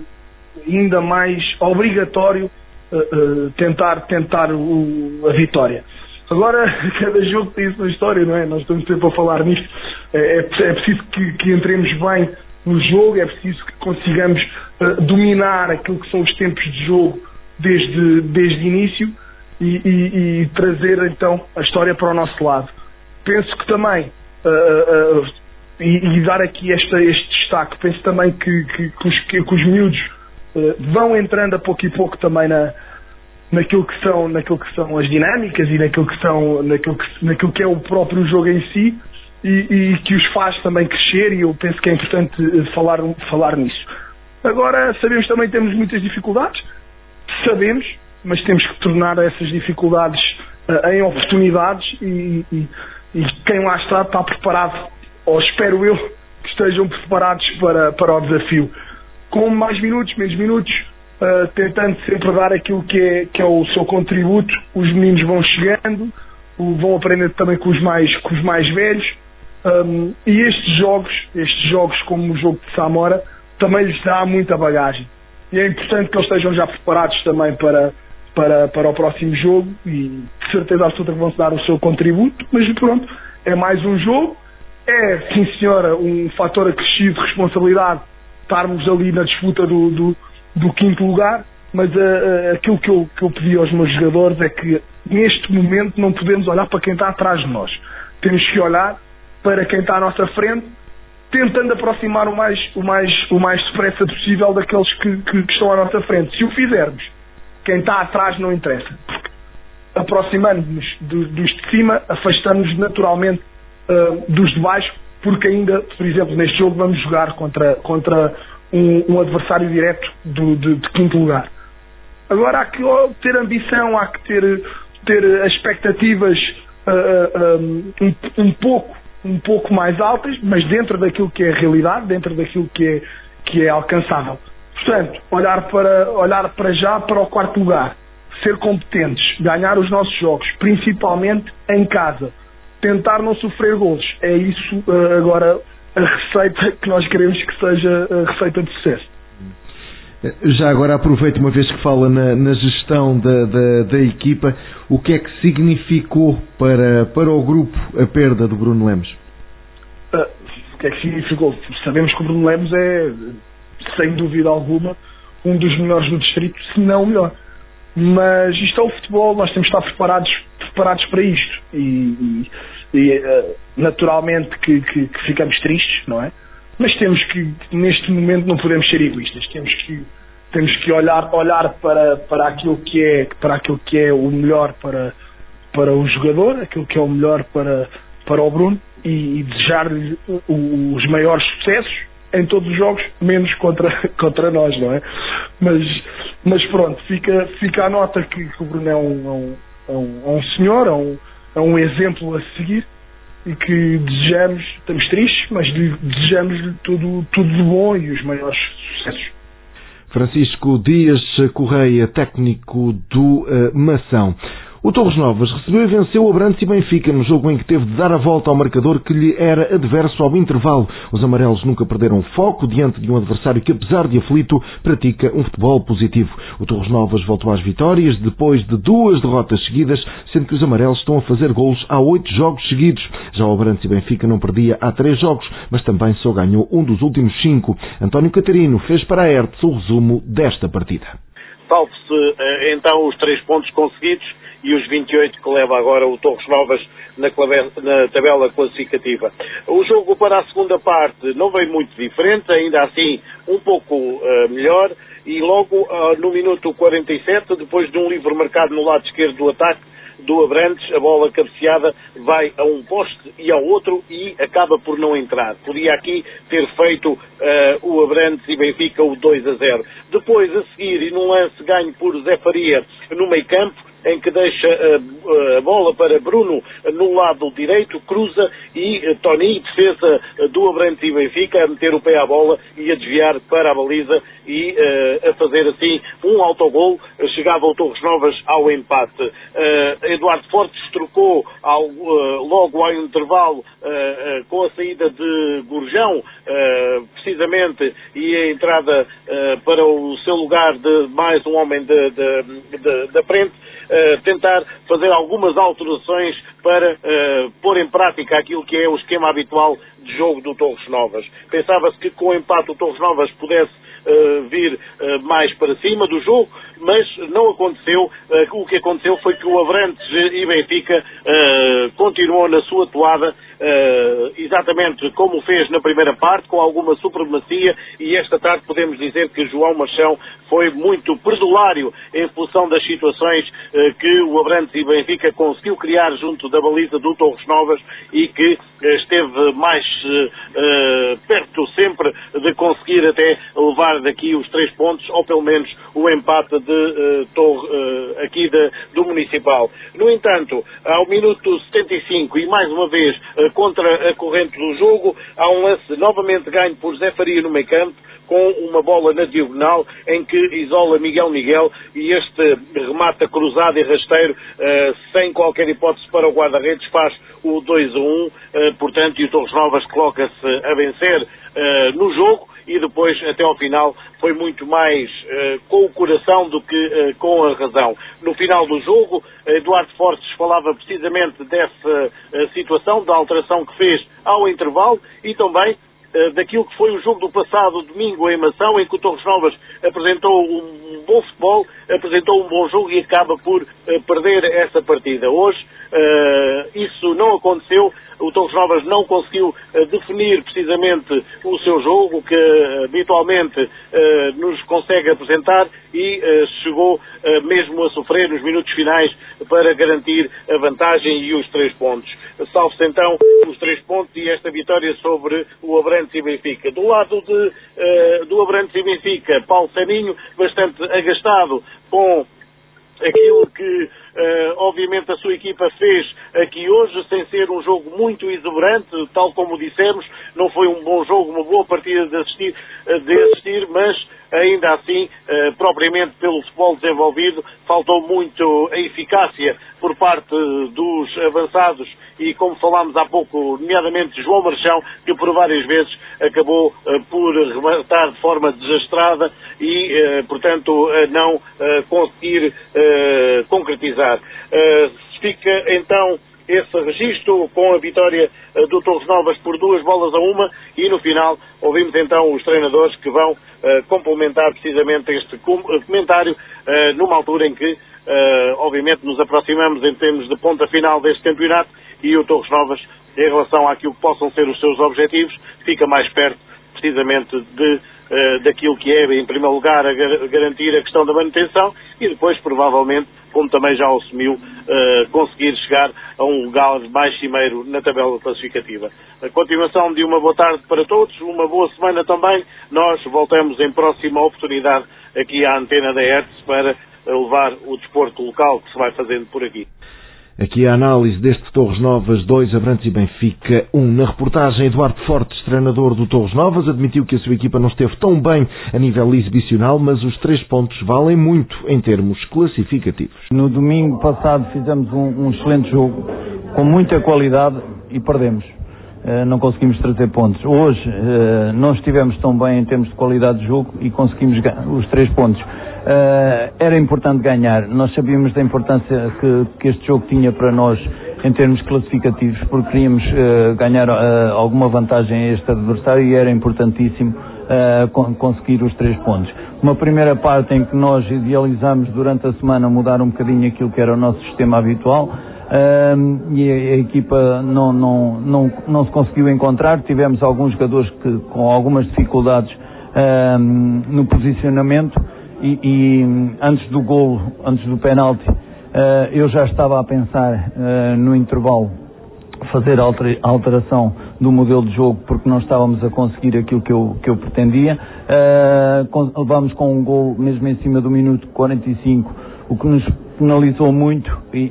obrigatório tentar a vitória. Agora, cada jogo tem isso na história, não é? Nós estamos sempre a falar nisto. É preciso que entremos bem no jogo, é preciso que consigamos dominar aquilo que são os tempos de jogo desde o início e trazer então a história para o nosso lado. Penso que também, e dar aqui este destaque, penso também que os miúdos vão entrando a pouco e pouco também naquilo que são as dinâmicas e naquilo que é o próprio jogo em si, e que os faz também crescer, e eu penso que é importante falar nisso. Agora, sabemos também que temos muitas dificuldades, mas temos que tornar essas dificuldades em oportunidades, e quem lá está preparado, ou espero eu que estejam preparados para o desafio. Com mais minutos, menos minutos, tentando sempre dar aquilo que é o seu contributo. Os meninos vão chegando, vão aprendendo também com os mais velhos, e estes jogos como o jogo de Samora também lhes dá muita bagagem, e é importante que eles estejam já preparados também para o próximo jogo, e de certeza absoluta que vão dar o seu contributo. Mas pronto, é mais um jogo, é sim senhora um fator acrescido de responsabilidade estarmos ali na disputa do 5º lugar, mas aquilo que eu pedi aos meus jogadores é que neste momento não podemos olhar para quem está atrás de nós, temos que olhar para quem está à nossa frente, tentando aproximar o mais depressa possível daqueles que estão à nossa frente. Se o fizermos, quem está atrás não interessa, porque aproximando-nos dos de cima, afastamos-nos naturalmente dos de baixo, porque ainda, por exemplo, neste jogo vamos jogar contra um adversário direto de 5º lugar. Agora há que ter ambição, há que ter expectativas um pouco mais altas, mas dentro daquilo que é a realidade, dentro daquilo que é alcançável. Portanto, olhar para já para o 4º lugar, ser competentes, ganhar os nossos jogos, principalmente em casa, tentar não sofrer golos. É isso agora a receita que nós queremos que seja a receita de sucesso. Já agora aproveito, uma vez que fala na gestão da equipa, o que é que significou para o grupo a perda do Bruno Lemos? O que é que significou? Sabemos que o Bruno Lemos é, sem dúvida alguma, um dos melhores do distrito, se não o melhor. Mas isto é o futebol, nós temos de estar preparados para isto. E naturalmente que ficamos tristes, não é? Mas temos que, neste momento, não podemos ser egoístas. Temos que olhar para aquilo que é o melhor para o jogador, aquilo que é o melhor para o Bruno, e desejar-lhe os maiores sucessos em todos os jogos, menos contra nós, não é? Mas pronto, fica a nota que o Bruno é um senhor, é um exemplo a seguir, e que estamos tristes, mas desejamos-lhe tudo de bom e os maiores sucessos. Francisco Dias Correia, técnico do Mação. O Torres Novas recebeu e venceu o Abrantes e Benfica no jogo em que teve de dar a volta ao marcador que lhe era adverso ao intervalo. Os amarelos nunca perderam foco diante de um adversário que, apesar de aflito, pratica um futebol positivo. O Torres Novas voltou às vitórias depois de 2 derrotas seguidas, sendo que os amarelos estão a fazer golos há 8 jogos seguidos. Já o Abrantes e Benfica não perdia há 3 jogos, mas também só ganhou um dos últimos 5. António Catarino fez para a Hertz o resumo desta partida. Salve-se então os 3 pontos conseguidos e os 28 que leva agora o Torres Novas na tabela classificativa. O jogo para a segunda parte não veio muito diferente, ainda assim um pouco melhor, e logo no minuto 47, depois de um livre marcado no lado esquerdo do ataque do Abrantes, a bola cabeceada vai a um poste e ao outro e acaba por não entrar. Podia aqui ter feito o Abrantes e Benfica o 2-0. Depois, a seguir, e num lance ganho por Zé Faria no meio campo, em que deixa a bola para Bruno no lado direito, cruza e Tony, defesa do Abrantes e Benfica, a meter o pé à bola e a desviar para a baliza e a fazer assim um autogol. Chegava o Torres Novas ao empate. Eduardo Fortes trocou logo ao intervalo com a saída de Gurjão, precisamente, e a entrada para o seu lugar de mais um homem da frente, tentar fazer algumas alterações para pôr em prática aquilo que é o esquema habitual de jogo do Torres Novas. Pensava-se que com o empate o Torres Novas pudesse vir mais para cima do jogo, mas não aconteceu. O que aconteceu foi que o Abrantes e Benfica continuou na sua toada, exatamente como fez na primeira parte, com alguma supremacia, e esta tarde podemos dizer que João Marchão foi muito perdulário em função das situações que o Abrantes e Benfica conseguiu criar junto da baliza do Torres Novas e que esteve mais perto sempre de conseguir até levar daqui os 3 pontos, ou pelo menos o empate aqui do Municipal. No entanto, ao minuto 75 e mais uma vez contra a corrente do jogo, há um lance novamente ganho por Zé Faria no meio campo, com uma bola na diagonal em que isola Miguel e este remata cruzado e rasteiro sem qualquer hipótese para o guarda-redes, faz o 2-1, portanto, e o Torres Novas coloca-se a vencer no jogo, e depois, até ao final, foi muito mais com o coração do que com a razão. No final do jogo, Eduardo Fortes falava precisamente dessa situação, da alteração que fez ao intervalo e também daquilo que foi o jogo do passado domingo em Mação, em que o Torres Novas apresentou um bom futebol, apresentou um bom jogo e acaba por perder essa partida. Hoje isso não aconteceu. O Torres Novas não conseguiu definir precisamente o seu jogo, que habitualmente nos consegue apresentar, e chegou mesmo a sofrer nos minutos finais para garantir a vantagem e os 3 pontos. Salve-se então os 3 pontos e esta vitória sobre o Abrantes e Benfica. Do lado do Abrantes e Benfica, Paulo Saninho, bastante agastado com aquilo que obviamente a sua equipa fez aqui hoje, sem ser um jogo muito exuberante, tal como dissemos. Não foi um bom jogo, uma boa partida de assistir, mas ainda assim, propriamente pelo futebol desenvolvido, faltou muito a eficácia por parte dos avançados e, como falámos há pouco, nomeadamente João Marchão, que por várias vezes acabou por rematar de forma desastrada e, portanto, não conseguir concretizar. Fica então esse registro com a vitória do Torres Novas por 2-1, e no final ouvimos então os treinadores que vão complementar precisamente este comentário numa altura em que obviamente nos aproximamos em termos de ponta final deste campeonato, e o Torres Novas, em relação àquilo que possam ser os seus objetivos, fica mais perto precisamente daquilo que é, em primeiro lugar, a garantir a questão da manutenção e depois, provavelmente, como também já assumiu, conseguir chegar a um lugar mais cimeiro na tabela classificativa. A continuação de uma boa tarde para todos, uma boa semana também. Nós voltamos em próxima oportunidade aqui à antena da Hertz para levar o desporto local que se vai fazendo por aqui. Aqui a análise deste Torres Novas 2, Abrantes e Benfica 1. Na reportagem, Eduardo Fortes, treinador do Torres Novas, admitiu que a sua equipa não esteve tão bem a nível exibicional, mas os 3 pontos valem muito em termos classificativos. No domingo passado fizemos um excelente jogo, com muita qualidade, e perdemos. Não conseguimos trazer pontos. Hoje não estivemos tão bem em termos de qualidade de jogo e conseguimos os 3 pontos. Era importante ganhar. Nós sabíamos da importância que este jogo tinha para nós em termos classificativos, porque queríamos ganhar alguma vantagem a este adversário e era importantíssimo conseguir os 3 pontos. Uma primeira parte em que nós idealizamos durante a semana mudar um bocadinho aquilo que era o nosso sistema habitual, e a equipa não se conseguiu encontrar. Tivemos alguns jogadores com algumas dificuldades no posicionamento e antes do golo, antes do penalti, eu já estava a pensar no intervalo fazer a alteração do modelo de jogo, porque não estávamos a conseguir aquilo que eu pretendia. Levamos com um golo mesmo em cima do minuto 45, o que nos penalizou muito,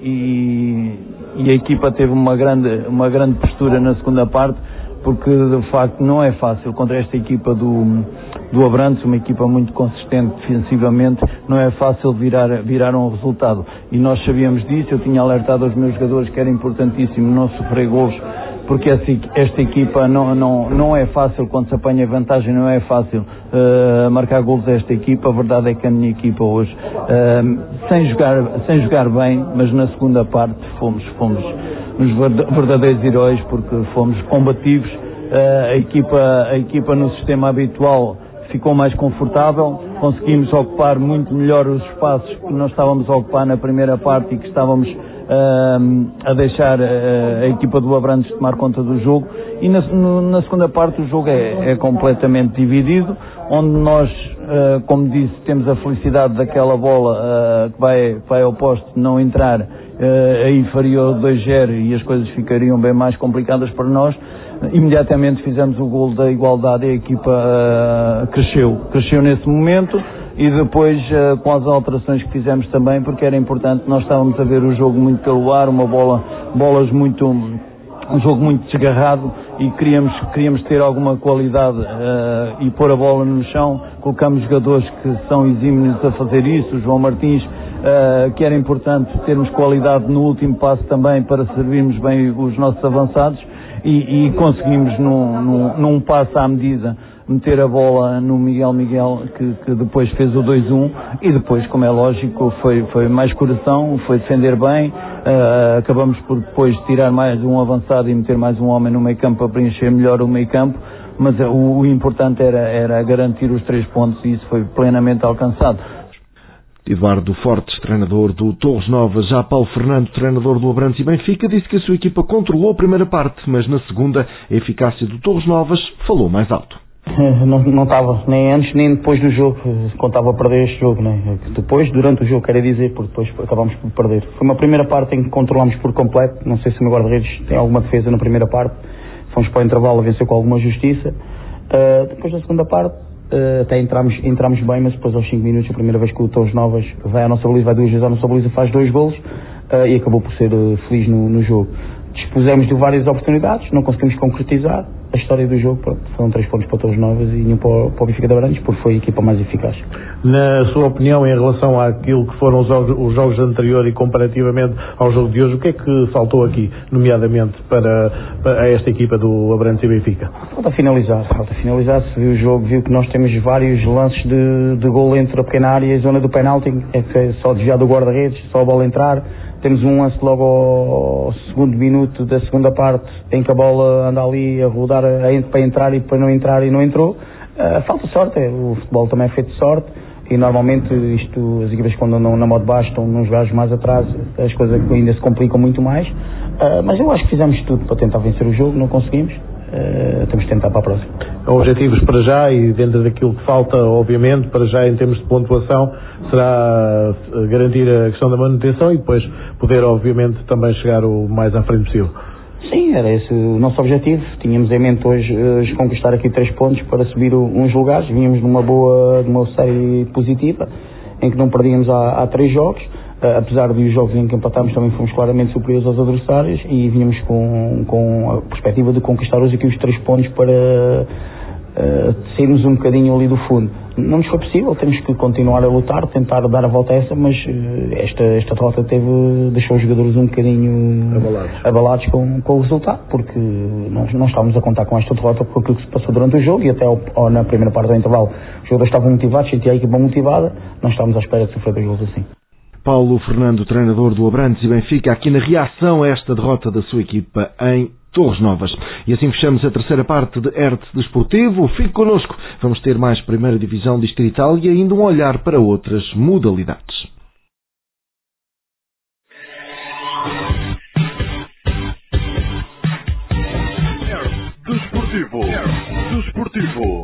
e a equipa teve uma grande postura na segunda parte, porque de facto não é fácil contra esta equipa do Abrantes, uma equipa muito consistente defensivamente, não é fácil virar um resultado, e nós sabíamos disso. Eu tinha alertado aos meus jogadores que era importantíssimo não sofrer golos, porque esta equipa não é fácil, quando se apanha vantagem não é fácil marcar golos a esta equipa. A verdade é que a minha equipa hoje, sem jogar bem, mas na segunda parte fomos uns verdadeiros heróis, porque fomos combativos. A equipa no sistema habitual ficou mais confortável, conseguimos ocupar muito melhor os espaços que nós estávamos a ocupar na primeira parte e que estávamos a deixar a equipa do Abrantes tomar conta do jogo, e na segunda parte o jogo é completamente dividido, onde nós, como disse, temos a felicidade daquela bola que vai ao poste não entrar, aí faria o 2-0 e as coisas ficariam bem mais complicadas para nós. Imediatamente fizemos o golo da igualdade e a equipa cresceu nesse momento, e depois com as alterações que fizemos também, porque era importante. Nós estávamos a ver o jogo muito pelo ar, um jogo muito desgarrado, e queríamos ter alguma qualidade e pôr a bola no chão. Colocamos jogadores que são exímios a fazer isso, o João Martins, que era importante termos qualidade no último passo também para servirmos bem os nossos avançados, e conseguimos num passo à medida meter a bola no Miguel, que depois fez o 2-1, e depois, como é lógico, foi mais coração, foi defender bem. Acabamos por depois tirar mais um avançado e meter mais um homem no meio campo para preencher melhor o meio campo, mas o importante era garantir os 3 pontos, e isso foi plenamente alcançado. Eduardo Fortes, treinador do Torres Novas. Já Paulo Fernando, treinador do Abrantes e Benfica, disse que a sua equipa controlou a primeira parte, mas na segunda a eficácia do Torres Novas falou mais alto. Não estava nem antes nem depois do jogo, contava a perder este jogo, né? Depois, durante o jogo, quero dizer, porque depois acabámos por perder. Foi uma primeira parte em que controlámos por completo. Não sei se o meu guarda-redes tem alguma defesa na primeira parte. Fomos para o intervalo a vencer com alguma justiça. Depois da segunda parte, até entramos bem, mas depois aos 5 minutos, a primeira vez que o Torres Novas vai à nossa baliza, vai 2 vezes à nossa baliza, faz 2 golos, e acabou por ser feliz no jogo. Dispusemos de várias oportunidades, não conseguimos concretizar. A história do jogo, pronto, foram 3 pontos para Torres Novas e nenhum para o Benfica de Abrantes, porque foi a equipa mais eficaz. Na sua opinião, em relação àquilo que foram os jogos anteriores e comparativamente ao jogo de hoje, o que é que faltou aqui, nomeadamente para esta equipa do Abrantes e Benfica? Falta finalizar, se viu o jogo, viu que nós temos vários lances de golo entre a pequena área e a zona do penalti, é que é só desviar do guarda-redes, só a bola entrar. Temos um lance logo ao 2º minuto da segunda parte, em que a bola anda ali a rodar para entrar e para não entrar, e não entrou. Falta sorte, o futebol também é feito de sorte, e normalmente as equipas, quando andam na modo baixo, estão nos lugares mais atrás, as coisas ainda se complicam muito mais, mas eu acho que fizemos tudo para tentar vencer o jogo, não conseguimos. Temos de tentar para a próxima. Objetivos para já, e dentro daquilo que falta, obviamente, para já em termos de pontuação, será garantir a questão da manutenção e depois poder, obviamente, também chegar o mais à frente possível. Sim, era esse o nosso objetivo. Tínhamos em mente hoje conquistar aqui 3 pontos para subir uns lugares. Vínhamos de uma série positiva, em que não perdíamos há 3 jogos. apesar dos jogos em que empatámos, também fomos claramente superiores aos adversários e vínhamos com a perspectiva de conquistar hoje aqui os 3 pontos para sairmos um bocadinho ali do fundo. Não nos foi possível, temos que continuar a lutar, tentar dar a volta a essa, mas esta derrota deixou os jogadores um bocadinho abalados com o resultado, porque não estávamos a contar com esta derrota por aquilo que se passou durante o jogo e até na primeira parte do intervalo os jogadores estavam motivados, sentia a equipa motivada, não estávamos à espera de sofrer 2 gols assim. Paulo Fernando, treinador do Abrantes e Benfica, aqui na reação a esta derrota da sua equipa em Torres Novas. E assim fechamos a terceira parte de Hertz Desportivo. Fique connosco, vamos ter mais primeira divisão distrital e ainda um olhar para outras modalidades. Desportivo. Desportivo.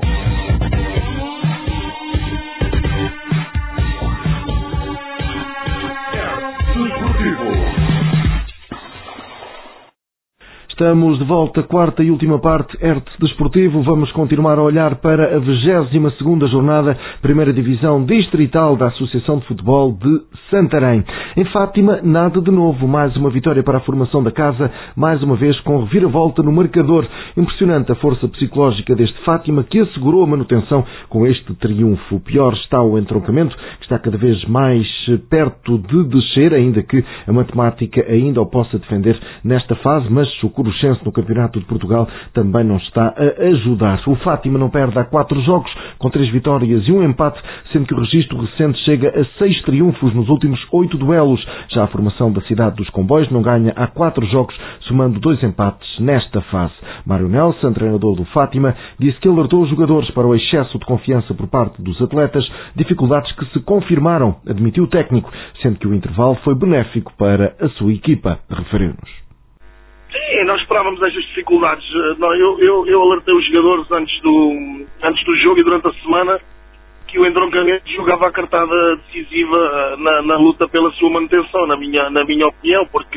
Estamos de volta, quarta e última parte, Hertz Desportivo. Vamos continuar a olhar para a 22ª jornada, primeira divisão distrital da Associação de Futebol de Santarém. Em Fátima, nada de novo. Mais uma vitória para a formação da casa, mais uma vez com reviravolta no marcador. Impressionante a força psicológica deste Fátima, que assegurou a manutenção com este triunfo. Pior está o entroncamento, que está cada vez mais perto de descer, ainda que a matemática ainda o possa defender nesta fase, mas o Corochense no Campeonato de Portugal também não está a ajudar. O Fátima não perde há 4 jogos, com 3 vitórias e 1 empate, sendo que o registro recente chega a 6 triunfos nos últimos 8 duelos. Já a formação da cidade dos Comboios não ganha há 4 jogos, somando 2 empates nesta fase. Mário Nelson, treinador do Fátima, disse que alertou os jogadores para o excesso de confiança por parte dos atletas, dificuldades que se confirmaram, admitiu o técnico, sendo que o intervalo foi benéfico para a sua equipa. Referiu-nos. Sim, nós esperávamos estas dificuldades. Eu alertei os jogadores antes do jogo e durante a semana que o entroncamento jogava a cartada decisiva na luta pela sua manutenção, na minha opinião, porque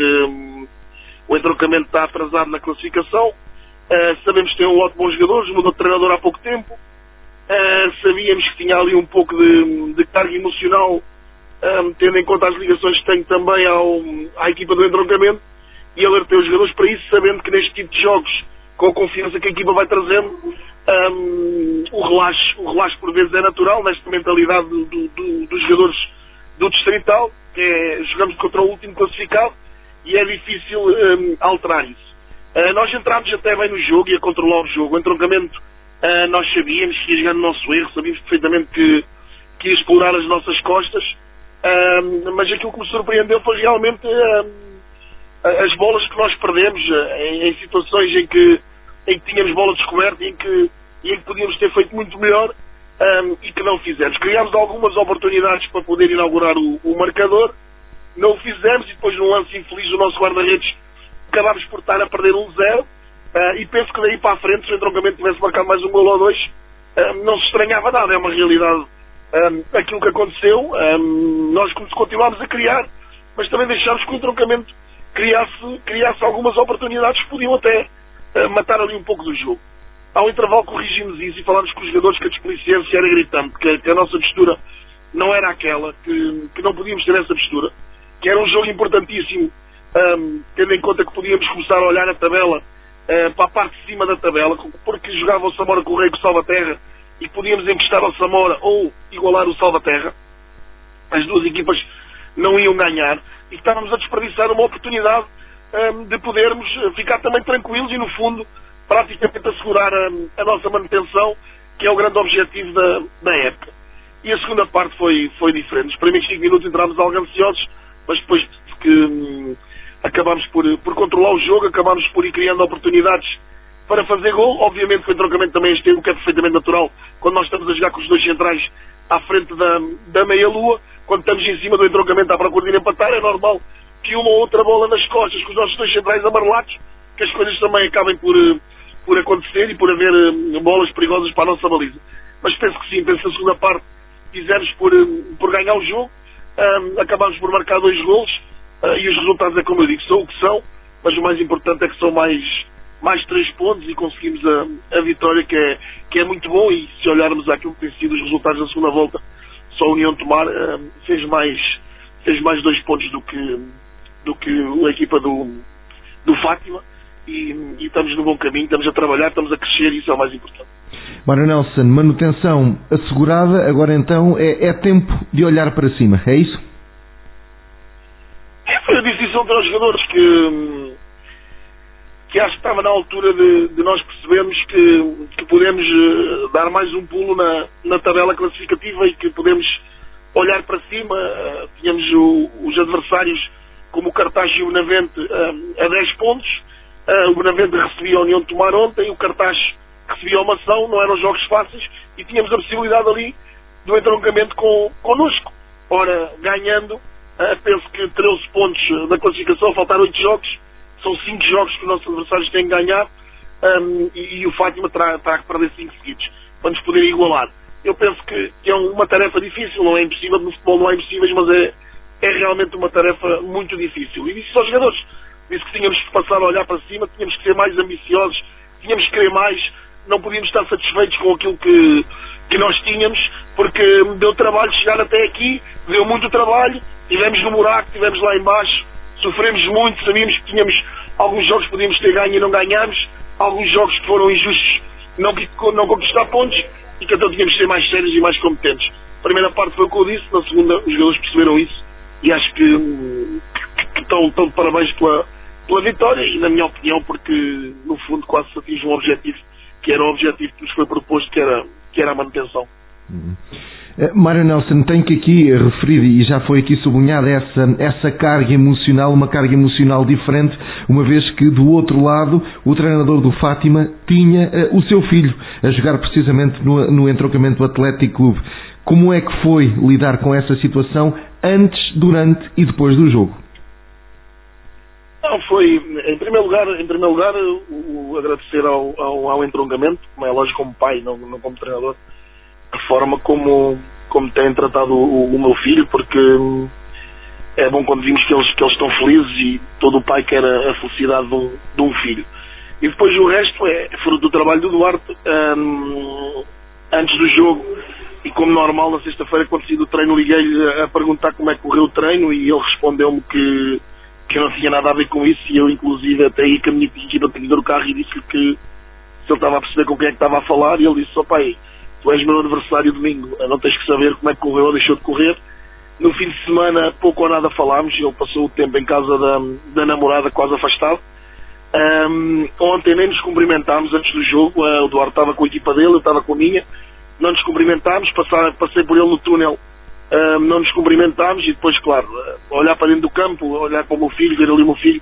o entroncamento está atrasado na classificação. Sabemos que tem um lote de bons jogadores, mudou de treinador há pouco tempo. Sabíamos que tinha ali um pouco de carga emocional, tendo em conta as ligações que tenho também à equipa do entroncamento. E alertei os jogadores para isso, sabendo que neste tipo de jogos, com a confiança que a equipa vai trazendo, o relaxo por vezes é natural, nesta mentalidade dos jogadores do Distrital, que jogamos contra o último classificado, e é difícil alterar isso. Nós entramos até bem no jogo e a controlar o jogo. O entroncamento, nós sabíamos que ia jogar no nosso erro, sabíamos perfeitamente que ia explorar as nossas costas, mas aquilo que me surpreendeu foi realmente as bolas que nós perdemos em situações em que tínhamos bola descoberta e em que podíamos ter feito muito melhor e que não fizemos. Criámos algumas oportunidades para poder inaugurar o marcador, não o fizemos e depois num lance infeliz do nosso guarda-redes acabámos por estar a perder 1-0 e penso que daí para a frente, se o entroncamento tivesse marcado mais um gol ou 2, não se estranhava nada, é uma realidade aquilo que aconteceu. Nós continuámos a criar, mas também deixámos que o entroncamento criasse algumas oportunidades que podiam até matar ali um pouco do jogo. Ao intervalo corrigimos isso e falámos com os jogadores que a desplicência era gritante, que a nossa postura não era aquela, que não podíamos ter essa postura, que era um jogo importantíssimo, tendo em conta que podíamos começar a olhar a tabela para a parte de cima da tabela, porque jogava o Samora Correia com o Salvaterra e podíamos encostar ao Samora ou igualar o Salvaterra. As duas equipas não iam ganhar e estávamos a desperdiçar uma oportunidade de podermos ficar também tranquilos e, no fundo, praticamente assegurar a nossa manutenção, que é o grande objetivo da época. E a segunda parte foi diferente. Nos primeiros 5 minutos entrámos algo ansiosos, mas depois que acabámos por controlar o jogo, acabámos por ir criando oportunidades para fazer gol. Obviamente que o entroncamento também esteve, o que é perfeitamente natural quando nós estamos a jogar com os dois centrais à frente da meia-lua. Quando estamos em cima do entroncamento à procura de empatar, é normal que uma ou outra bola nas costas, com os nossos dois centrais amarelados, que as coisas também acabem por acontecer e por haver bolas perigosas para a nossa baliza. Mas penso que sim, penso que a segunda parte fizemos por ganhar o jogo, acabámos por marcar 2 golos e os resultados, é como eu digo, são o que são, mas o mais importante é que são mais 3 pontos e conseguimos a vitória, que é muito bom. E se olharmos àquilo que tem sido os resultados da segunda volta, só a União de Tomar fez fez mais 2 pontos do que a equipa do Fátima, e estamos no bom caminho, estamos a trabalhar, estamos a crescer, e isso é o mais importante. Mário Nelson, manutenção assegurada, agora então é tempo de olhar para cima, é isso? Foi a decisão para os jogadores que acho que estava na altura de nós percebermos que podemos dar mais um pulo na tabela classificativa e que podemos olhar para cima. Tínhamos os adversários como o Cartaz e o Benavente a 10 pontos. O Benavente recebia a União de Tomar ontem, o Cartaz recebia o Mação, não eram jogos fáceis, e tínhamos a possibilidade ali do entroncamento connosco. Ora, ganhando, penso que 13 pontos da classificação, faltaram 8 jogos, são 5 jogos que os nossos adversários têm que ganhar, e o Fátima terá que perder 5 seguidos para nos poder igualar. Eu penso que é uma tarefa difícil, não é impossível, no futebol não há impossíveis, mas é realmente uma tarefa muito difícil. E disse aos jogadores, disse que tínhamos que passar a olhar para cima, tínhamos que ser mais ambiciosos, tínhamos que querer mais, não podíamos estar satisfeitos com aquilo que nós tínhamos, porque deu trabalho chegar até aqui, deu muito trabalho, estivemos no buraco, estivemos lá em baixo, sofremos muito, sabíamos que tínhamos alguns jogos que podíamos ter ganho e não ganhámos, alguns jogos que foram injustos, não conquistar pontos, e que então tínhamos que ser mais sérios e mais competentes. A primeira parte foi o que eu disse, na segunda os jogadores perceberam isso, e acho que estão de parabéns pela vitória, e na minha opinião, porque no fundo quase se atinge um objetivo, que era o objetivo que nos foi proposto, que era a manutenção. Mário Nelson, tenho que aqui referir, e já foi aqui sublinhada essa carga emocional, uma carga emocional diferente, uma vez que do outro lado o treinador do Fátima tinha o seu filho a jogar precisamente no entroncamento do Atlético Clube. Como é que foi lidar com essa situação antes, durante e depois do jogo? Não, foi, em primeiro lugar, o agradecer ao entroncamento, como é lógico, como pai, não como treinador, a forma como têm tratado o meu filho, porque é bom quando vimos que eles estão felizes, e todo o pai quer a felicidade de um filho. E depois o resto é fruto do trabalho do Duarte. Antes do jogo, e como normal, na sexta-feira, quando saí do treino, liguei-lhe a perguntar como é que correu o treino, e ele respondeu-me que não tinha nada a ver com isso, e eu inclusive até aí que a minha equipa tinha do carro e disse-lhe que se ele estava a perceber com quem é que estava a falar, e ele disse: pai, tu és meu aniversário domingo, não tens que saber como é que correu ou deixou de correr. No fim de semana pouco ou nada falámos, ele passou o tempo em casa da namorada, quase afastado. Ontem nem nos cumprimentámos antes do jogo, o Duarte estava com a equipa dele, eu estava com a minha, não nos cumprimentámos, passei por ele no túnel, não nos cumprimentámos, e depois, claro, olhar para dentro do campo, olhar para o meu filho, ver ali o meu filho,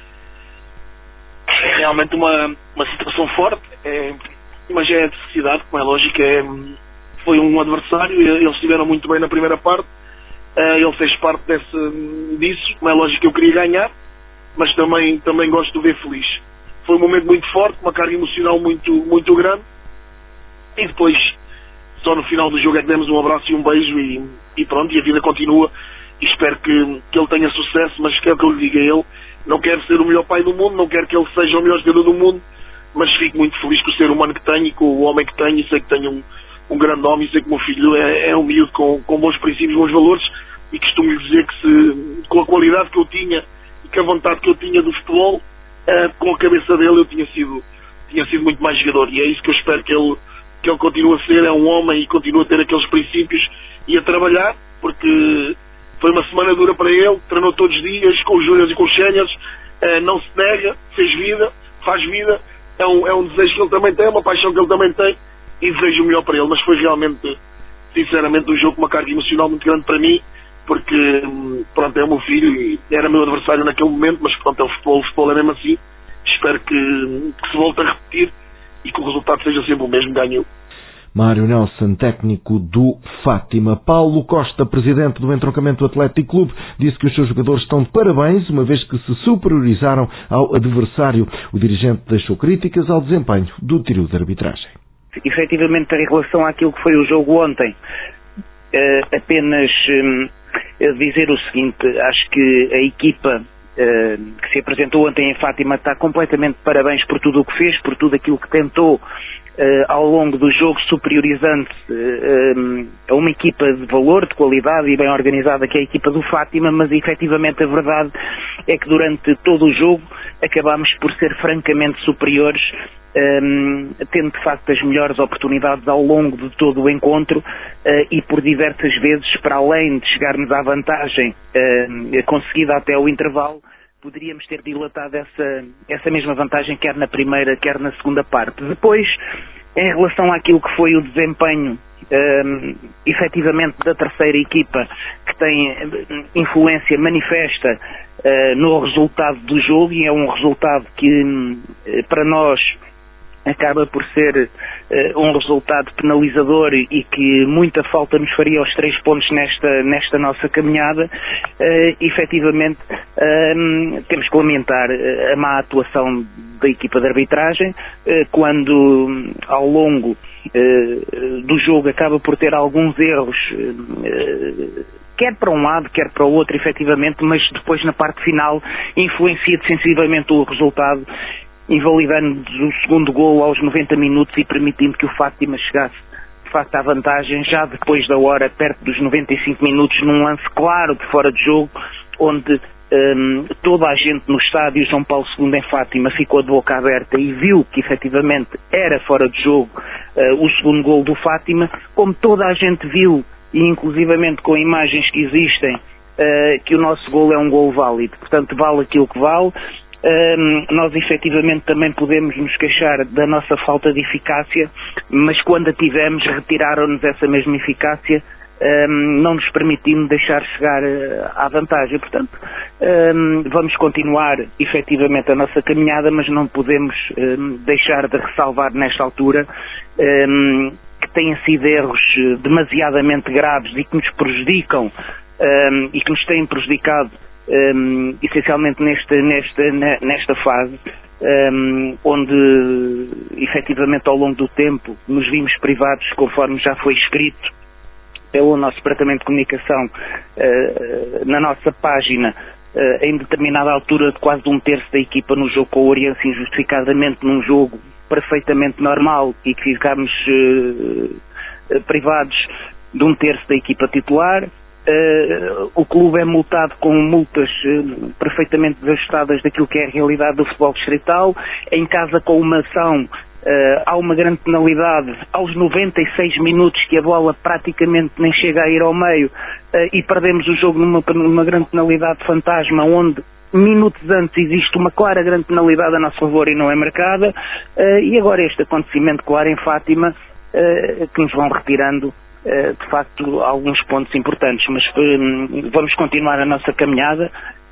é realmente uma situação forte, mas é a necessidade, como é lógico, foi um adversário, eles estiveram muito bem na primeira parte, ele fez parte disso, como é lógico que eu queria ganhar, mas também gosto de o ver feliz. Foi um momento muito forte, uma carga emocional muito, muito grande, e depois só no final do jogo é que demos um abraço e um beijo, e pronto, e a vida continua, e espero que ele tenha sucesso, mas quero que eu lhe diga a ele, não quero ser o melhor pai do mundo, não quero que ele seja o melhor jogador do mundo, mas fico muito feliz com o ser humano que tenho e com o homem que tenho, e sei que tenho um grande homem, e sei que o meu filho é um miúdo com bons princípios, bons valores, e costumo lhe dizer que com a qualidade que eu tinha e com a vontade que eu tinha do futebol, com a cabeça dele eu tinha sido muito mais jogador, e é isso que eu espero que ele continue a ser, é um homem e continue a ter aqueles princípios e a trabalhar, porque foi uma semana dura para ele, treinou todos os dias com os júniores e com os séniores, não se nega, fez vida, faz vida, é um desejo que ele também tem, é uma paixão que ele também tem, e desejo o melhor para ele, mas foi realmente, sinceramente, um jogo com uma carga emocional muito grande para mim, porque pronto, é o meu filho e era meu adversário naquele momento, mas pronto, é o futebol é mesmo assim, espero que se volte a repetir e que o resultado seja sempre o mesmo, ganho. Mário Nelson, técnico do Fátima. Paulo Costa, presidente do entroncamento do Atlético Clube, disse que os seus jogadores estão de parabéns, uma vez que se superiorizaram ao adversário. O dirigente deixou críticas ao desempenho do trio de arbitragem. Efetivamente, em relação àquilo que foi o jogo ontem, apenas dizer o seguinte: acho que a equipa que se apresentou ontem em Fátima está completamente de parabéns por tudo o que fez, por tudo aquilo que tentou ao longo do jogo, superiorizando-se a uma equipa de valor, de qualidade e bem organizada, que é a equipa do Fátima, mas efetivamente a verdade é que durante todo o jogo acabámos por ser francamente superiores, tendo de facto as melhores oportunidades ao longo de todo o encontro e por diversas vezes, para além de chegarmos à vantagem conseguida até o intervalo, poderíamos ter dilatado essa mesma vantagem quer na primeira, quer na segunda parte. Depois, em relação àquilo que foi o desempenho efetivamente da terceira equipa, que tem influência manifesta no resultado do jogo, e é um resultado que para nós acaba por ser um resultado penalizador e que muita falta nos faria aos 3 pontos nesta nossa caminhada. Efetivamente temos que lamentar a má atuação da equipa de arbitragem, quando ao longo do jogo acaba por ter alguns erros, quer para um lado, quer para o outro, efetivamente, mas depois na parte final influencia decisivamente o resultado, invalidando o segundo golo aos 90 minutos e permitindo que o Fátima chegasse de facto à vantagem já depois da hora, perto dos 95 minutos, num lance claro de fora de jogo, onde toda a gente no estádio João Paulo II em Fátima ficou de boca aberta e viu que efetivamente era fora de jogo o segundo golo do Fátima, como toda a gente viu, e inclusivamente com imagens que existem, que o nosso golo é um golo válido. Portanto, vale aquilo que vale. Nós efetivamente também podemos nos queixar da nossa falta de eficácia, mas quando a tivemos, retiraram-nos essa mesma eficácia, não nos permitindo deixar chegar à vantagem. Portanto, vamos continuar efetivamente a nossa caminhada, mas não podemos deixar de ressalvar nesta altura que têm sido erros demasiadamente graves e que nos prejudicam e que nos têm prejudicado essencialmente nesta fase, onde efetivamente ao longo do tempo nos vimos privados, conforme já foi escrito pelo nosso Departamento de Comunicação na nossa página, em determinada altura de quase 1/3 da equipa no jogo com o Oriense, injustificadamente num jogo perfeitamente normal, e que ficámos privados de 1/3 da equipa titular. O clube é multado com multas perfeitamente desajustadas daquilo que é a realidade do futebol distrital. Em casa, com uma ação, há uma grande penalidade aos 96 minutos, que a bola praticamente nem chega a ir ao meio, e perdemos o jogo numa grande penalidade fantasma, onde minutos antes existe uma clara grande penalidade a nosso favor e não é marcada, e agora este acontecimento claro em Fátima, que nos vão retirando de facto alguns pontos importantes, mas vamos continuar a nossa caminhada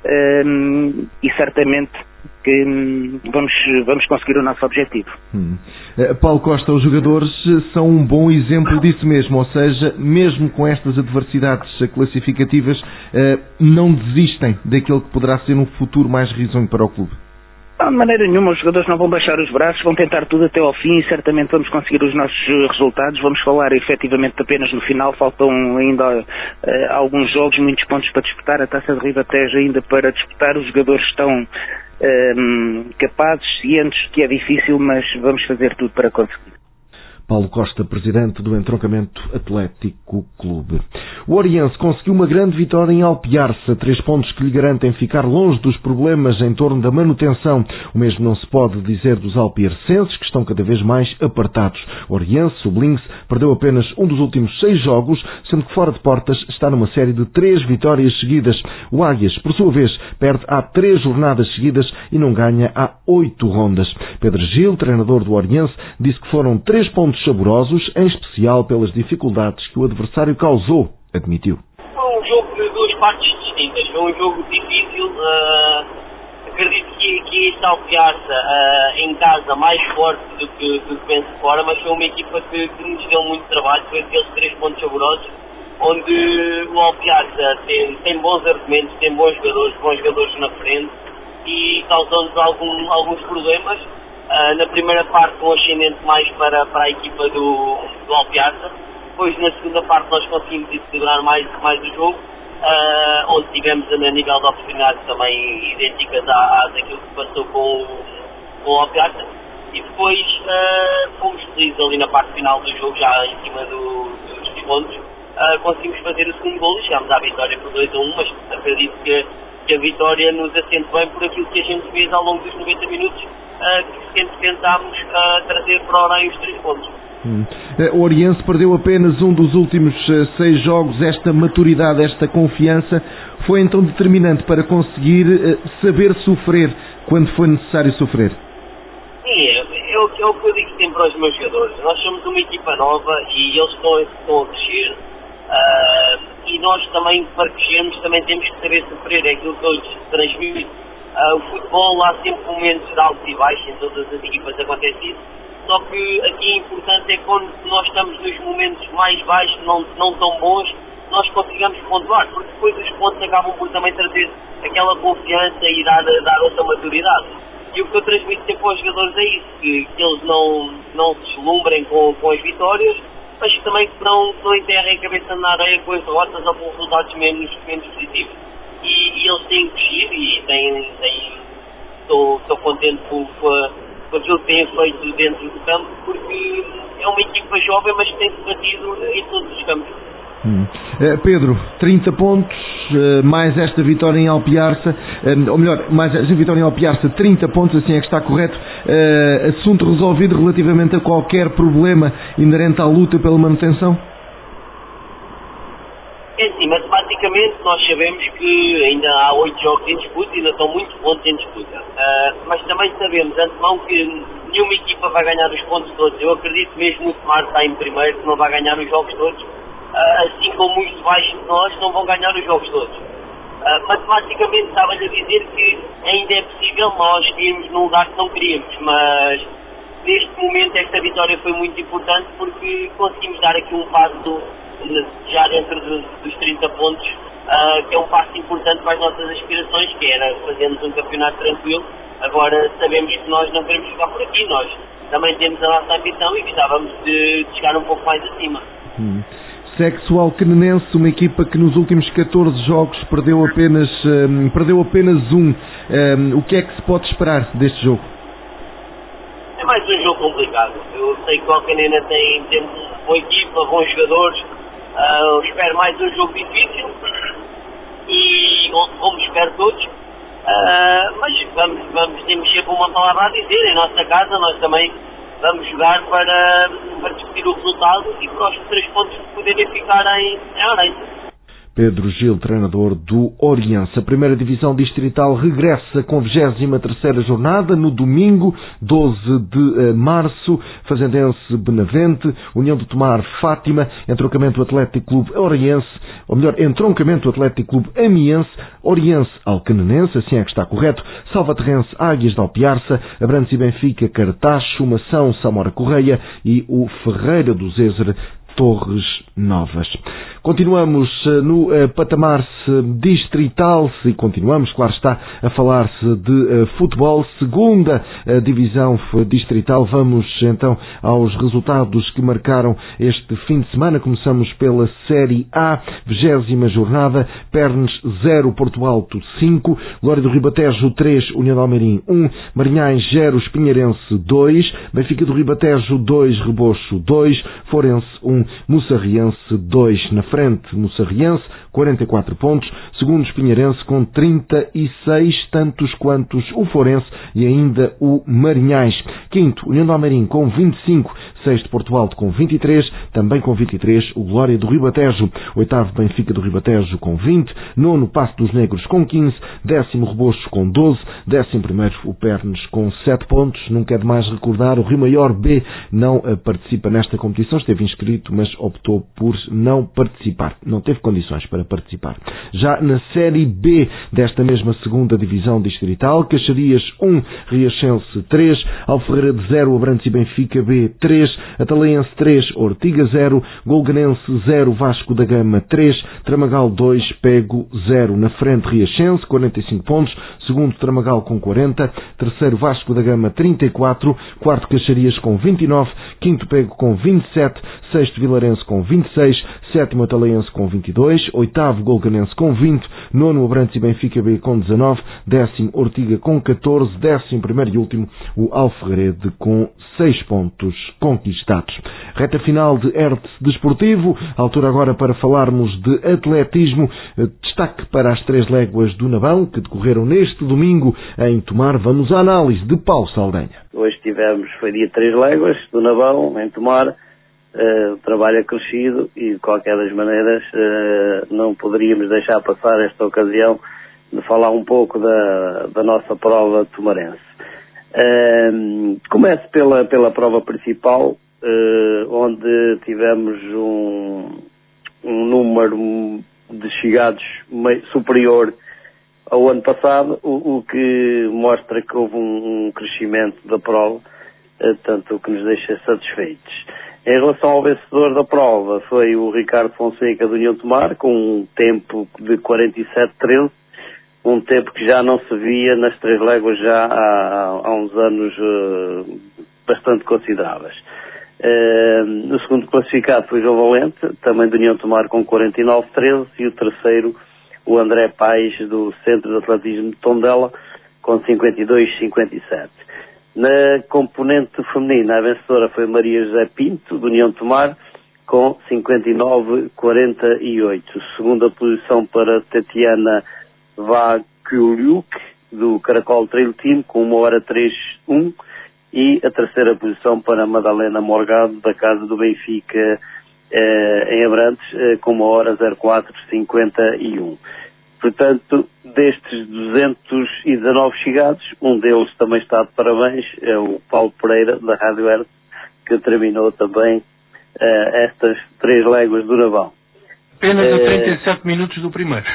e certamente que vamos conseguir o nosso objetivo. Paulo Costa, os jogadores são um bom exemplo disso mesmo, ou seja, mesmo com estas adversidades classificativas, não desistem daquele que poderá ser um futuro mais risonho para o clube. Não, de maneira nenhuma, os jogadores não vão baixar os braços, vão tentar tudo até ao fim e certamente vamos conseguir os nossos resultados. Vamos falar efetivamente apenas no final, faltam ainda alguns jogos, muitos pontos para disputar, a Taça de Ribatejo ainda para disputar. Os jogadores estão capazes, cientes que é difícil, mas vamos fazer tudo para conseguir. Paulo Costa, presidente do Entroncamento Atlético Clube. O Oriense conseguiu uma grande vitória em Alpiarça, 3 pontos que lhe garantem ficar longe dos problemas em torno da manutenção. O mesmo não se pode dizer dos alpiarcenses, que estão cada vez mais apartados. O Oriense, sublinhe-se, perdeu apenas um dos últimos 6 jogos, sendo que fora de portas está numa série de 3 vitórias seguidas. O Águias, por sua vez, perde há 3 jornadas seguidas e não ganha há 8 rondas. Pedro Gil, treinador do Oriense, disse que foram 3 pontos saborosos, em especial pelas dificuldades que o adversário causou, admitiu. Foi um jogo de 2 partes distintas, foi um jogo difícil. Acredito que está a Piarça em casa mais forte do que vence fora, mas foi uma equipa que nos deu muito trabalho. Foi aqueles 3 pontos saborosos, onde o Alpiarça tem bons argumentos, tem bons jogadores na frente e causou-nos alguns problemas. Na primeira parte um ascendente mais para a equipa do Alpiarça. Depois na segunda parte nós conseguimos equilibrar mais o jogo, onde tivemos a nível de oportunidades também idênticas àquilo que passou com o Alpiarça. e depois fomos felizes ali na parte final do jogo, já em cima dos pontos, conseguimos fazer o segundo gol e chegámos à vitória por 2-1, mas acredito que a vitória nos assente bem por aquilo que a gente fez ao longo dos 90 minutos, que sempre tentámos trazer para o Orem os 3 pontos. O Oriense perdeu apenas um dos últimos 6 jogos. Esta maturidade, esta confiança foi então determinante para conseguir saber sofrer quando foi necessário sofrer. Sim, é o que eu digo sempre aos meus jogadores. Nós somos uma equipa nova e eles estão a crescer, e nós também, para crescermos, também temos que saber sofrer. É aquilo que eu lhes transmito. O futebol, há sempre momentos de altos e baixos, em todas as equipas acontece isso. Só que aqui o importante é quando nós estamos nos momentos mais baixos, não tão bons, nós consigamos pontuar, porque depois os pontos acabam por também trazer aquela confiança e dar outra maturidade. E o que eu transmito sempre aos jogadores é isso, que eles não se deslumbrem com as vitórias, mas que também não enterrem a cabeça na areia com as derrotas ou com resultados menos positivos. E eles têm crescido e estou contente com aquilo que têm feito dentro do campo, porque é uma equipa jovem, mas que tem-se batido em todos os campos. Pedro, 30 pontos, mais esta vitória em Alpiarça, ou melhor, mais esta vitória em Alpiarça, 30 pontos, assim é que está correto. Assunto resolvido relativamente a qualquer problema inerente à luta pela manutenção? É sim, matematicamente nós sabemos que ainda há 8 jogos em disputa e ainda estão muitos pontos em disputa. Mas também sabemos de antemão que nenhuma equipa vai ganhar os pontos todos. Eu acredito mesmo que o Tomar está em primeiro, que não vai ganhar os jogos todos. Assim como os de baixo de nós não vão ganhar os jogos todos. Matematicamente estava-lhe a dizer que ainda é possível nós irmos num lugar que não queríamos, mas neste momento esta vitória foi muito importante porque conseguimos dar aqui um passo já dentro dos 30 pontos, que é um passo importante para as nossas aspirações, que era fazermos um campeonato tranquilo. Agora sabemos que nós não queremos ficar por aqui, nós também temos a nossa ambição e gostávamos de chegar um pouco mais acima. Segue-se o Alcanenense, uma equipa que nos últimos 14 jogos perdeu apenas um. O que é que se pode esperar deste jogo? É mais um jogo complicado. Eu sei que o Alcanena tem uma boa equipa, bons jogadores. Eu espero mais um jogo difícil e como espero todos. Mas temos sempre uma palavra a dizer. Em nossa casa nós também vamos jogar para discutir o resultado e para os 3 pontos poderem ficar em Orense. Pedro Gil, treinador do Oriense. A primeira divisão distrital regressa com a 23ª jornada no domingo, 12 de março. Fazendense Benavente, União do Tomar Fátima, Entroncamento Atlético Clube Oriense, ou melhor, Entroncamento Atlético Clube Amiense, Oriense Alcanenense, assim é que está correto, Salvaterrense Águias de Alpiarça, Abrantes e Benfica Cartacho, Mação Samora Correia e o Ferreira do Zézer Torres Novas. Continuamos no patamar distrital e continuamos, claro está, a falar-se de futebol. Segunda divisão distrital. Vamos então aos resultados que marcaram este fim de semana. Começamos pela Série A, 20ª jornada. Pernes 0, Porto Alto 5, Glória do Ribatejo 3, União de Almeirim 1, Marinhães 0, Espinheirense 2, Benfica do Ribatejo 2, Rebocho 2, Forense 1, Mussarriense 2. Na frente, Mussarriense, 44 pontos. Segundo, Espinheirense com 36, tantos quantos o Forense e ainda o Marinhães. Quinto, União de Almeirim com 25. Sexto, Porto Alto com 23. Também com 23, o Glória do Ribatejo. Oitavo, Benfica do Ribatejo com 20. Nono, Passo dos Negros com 15. Décimo, Rebocho com 12. 11º, o Pernes com 7 pontos. Nunca é demais recordar, o Rio Maior B não participa nesta competição. Esteve inscrito, mas optou por não participar. Não teve condições para participar. Já na Série B desta mesma segunda divisão distrital, Caxarias 1, Riachense 3, Alferreira de 0, Abrantes e Benfica B 3, Atalaense 3, Ortiga 0, Golganense 0, Vasco da Gama 3, Tramagal 2, Pego 0. Na frente Riachense, 45 pontos, segundo Tramagal com 40, terceiro Vasco da Gama 34, quarto Caxarias com 29, quinto Pego com 27, sexto Vilarense com 26, sétimo Atalaense com 22, oitavo Golganense com 20, nono Abrantes e Benfica B com 19, décimo Ortiga com 14, décimo primeiro e último o Alferrede com 6 pontos conquistados. Reta final de Hertz Desportivo, altura agora para falarmos de atletismo. Destaque para as 3 léguas do Navão, que decorreram neste domingo em Tomar. Vamos à análise de Paulo Saldanha. Hoje foi dia 3 léguas do Navão, em Tomar. O trabalho acrescido e, de qualquer das maneiras, não poderíamos deixar passar esta ocasião de falar um pouco da nossa prova tomarense. Começo pela prova principal, onde tivemos um número de chegados superior ao ano passado, o que mostra que houve um crescimento da prova, tanto o que nos deixa satisfeitos. Em relação ao vencedor da prova, foi o Ricardo Fonseca do União Tomar, com um tempo de 47,13, um tempo que já não se via nas 3 léguas já há uns anos bastante consideráveis. O segundo classificado foi João Valente, também do União Tomar, com 49,13, e o terceiro, o André Paes, do Centro de Atletismo de Tondela, com 52,57. Na componente feminina, a vencedora foi Maria José Pinto, do União Tomar, com 59,48. Segunda posição para Tatiana Vaculiuk, do Caracol Trail Team, com 1h03,1. E a terceira posição para Madalena Morgado, da Casa do Benfica, em Abrantes, com 1h04,51. Portanto, destes 219 chegados, um deles também está de parabéns, é o Paulo Pereira, da Rádio Hertz, que terminou também estas 3 léguas do Navão. Apenas a 37 minutos do primeiro.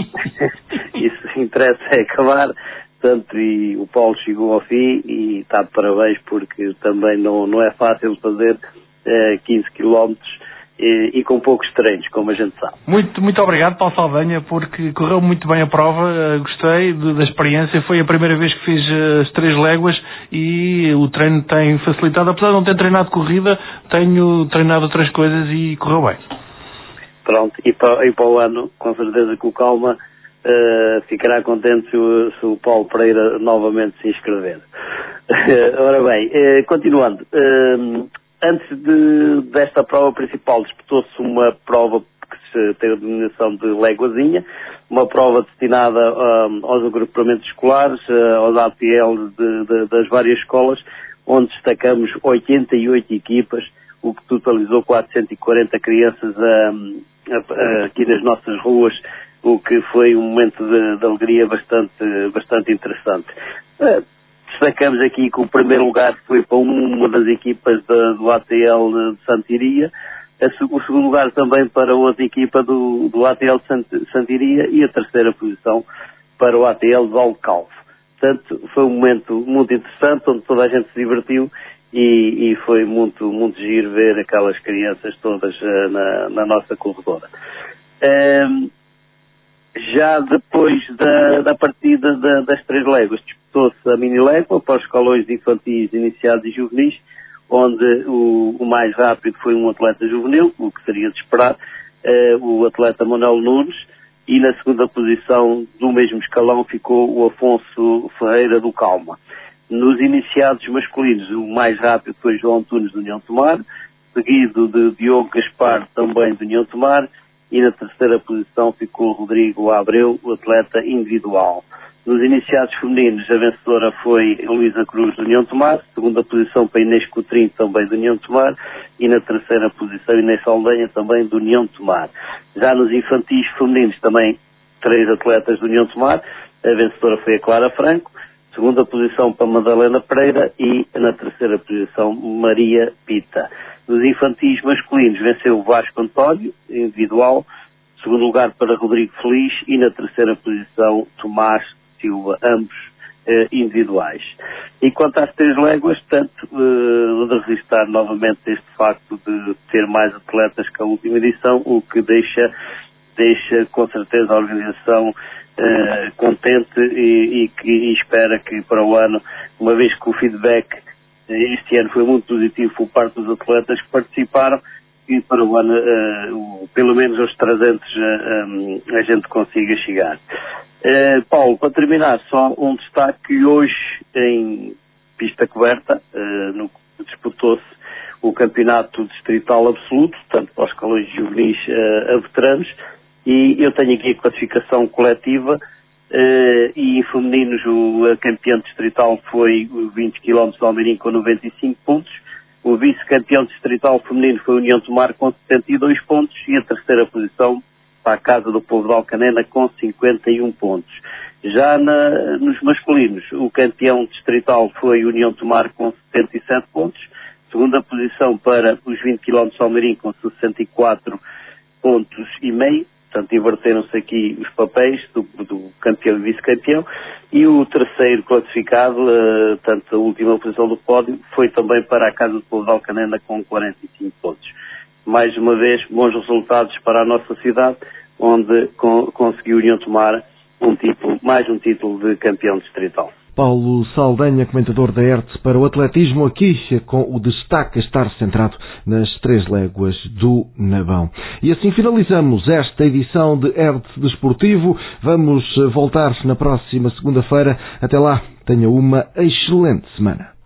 Isso interessa é acabar, portanto, e o Paulo chegou ao fim e está de parabéns, porque também não é fácil fazer 15 quilómetros e com poucos treinos, como a gente sabe. Muito obrigado, Paulo Saldanha, porque correu muito bem a prova, gostei da experiência, foi a primeira vez que fiz as 3 léguas e o treino tem facilitado, apesar de não ter treinado corrida, tenho treinado outras coisas e correu bem. Pronto, e para o ano, com certeza que o Calma ficará contente se o Paulo Pereira novamente se inscrever. Ora bem, continuando, antes desta prova principal disputou-se uma prova que tem a denominação de Léguazinha, uma prova destinada aos agrupamentos escolares, aos APL das várias escolas, onde destacamos 88 equipas, o que totalizou 440 crianças aqui nas nossas ruas, o que foi um momento de alegria bastante interessante. Destacamos aqui que o primeiro lugar foi para uma das equipas do ATL de Santiria, o segundo lugar também para outra equipa do ATL de Santiria e a terceira posição para o ATL de Alcalve. Portanto, foi um momento muito interessante, onde toda a gente se divertiu e foi muito giro ver aquelas crianças todas na nossa corredora. Já depois da partida das 3 léguas, disputou-se a mini-légua para os escalões infantis, iniciados e juvenis, onde o mais rápido foi um atleta juvenil, o que seria de esperar, o atleta Manuel Nunes, e na segunda posição do mesmo escalão ficou o Afonso Ferreira do Calma. Nos iniciados masculinos, o mais rápido foi João Tunes do União Tomar, seguido de Diogo Gaspar, também do União Tomar, e na terceira posição ficou Rodrigo Abreu, o atleta individual. Nos iniciados femininos, a vencedora foi Luísa Cruz do União Tomar, segunda posição para Inês Coutrinho, também do União Tomar, e na terceira posição Inês Saldanha, também do União Tomar. Já nos infantis femininos, também 3 atletas do União Tomar, a vencedora foi a Clara Franco, segunda posição para Madalena Pereira e na terceira posição Maria Pita. Nos infantis masculinos venceu o Vasco António, individual, segundo lugar para Rodrigo Feliz e na terceira posição Tomás Silva, ambos individuais. E quanto às 3 léguas, portanto, de registrar novamente este facto de ter mais atletas que a última edição, o que deixa com certeza a organização contente e espera que para o ano, uma vez que o feedback este ano foi muito positivo por parte dos atletas que participaram, e para o ano, pelo menos aos 300 a gente consiga chegar. Paulo, para terminar, só um destaque: hoje em pista coberta disputou-se o campeonato distrital absoluto, tanto para os escalões juvenis a veteranos, e eu tenho aqui a classificação coletiva, e em femininos a campeã distrital foi o 20 km de Almeirim com 95 pontos, o vice-campeão distrital feminino foi a União Tomar com 72 pontos e a terceira posição para a Casa do Povo de Alcanena com 51 pontos. Já nos masculinos, o campeão distrital foi a União Tomar com 77 pontos, segunda posição para os 20 km de Almeirim com 64 pontos e meio. Portanto, inverteram-se aqui os papéis do campeão e vice-campeão, e o terceiro classificado, tanto a última posição do pódio, foi também para a Casa do Povo de Alcanena com 45 pontos. Mais uma vez, bons resultados para a nossa cidade, onde conseguiu União Tomar mais um título de campeão distrital. Paulo Saldanha, comentador da ERTE para o atletismo, aqui com o destaque a estar centrado nas 3 léguas do Nabão. E assim finalizamos esta edição de ERTE Desportivo. Vamos voltar na próxima segunda-feira. Até lá, tenha uma excelente semana.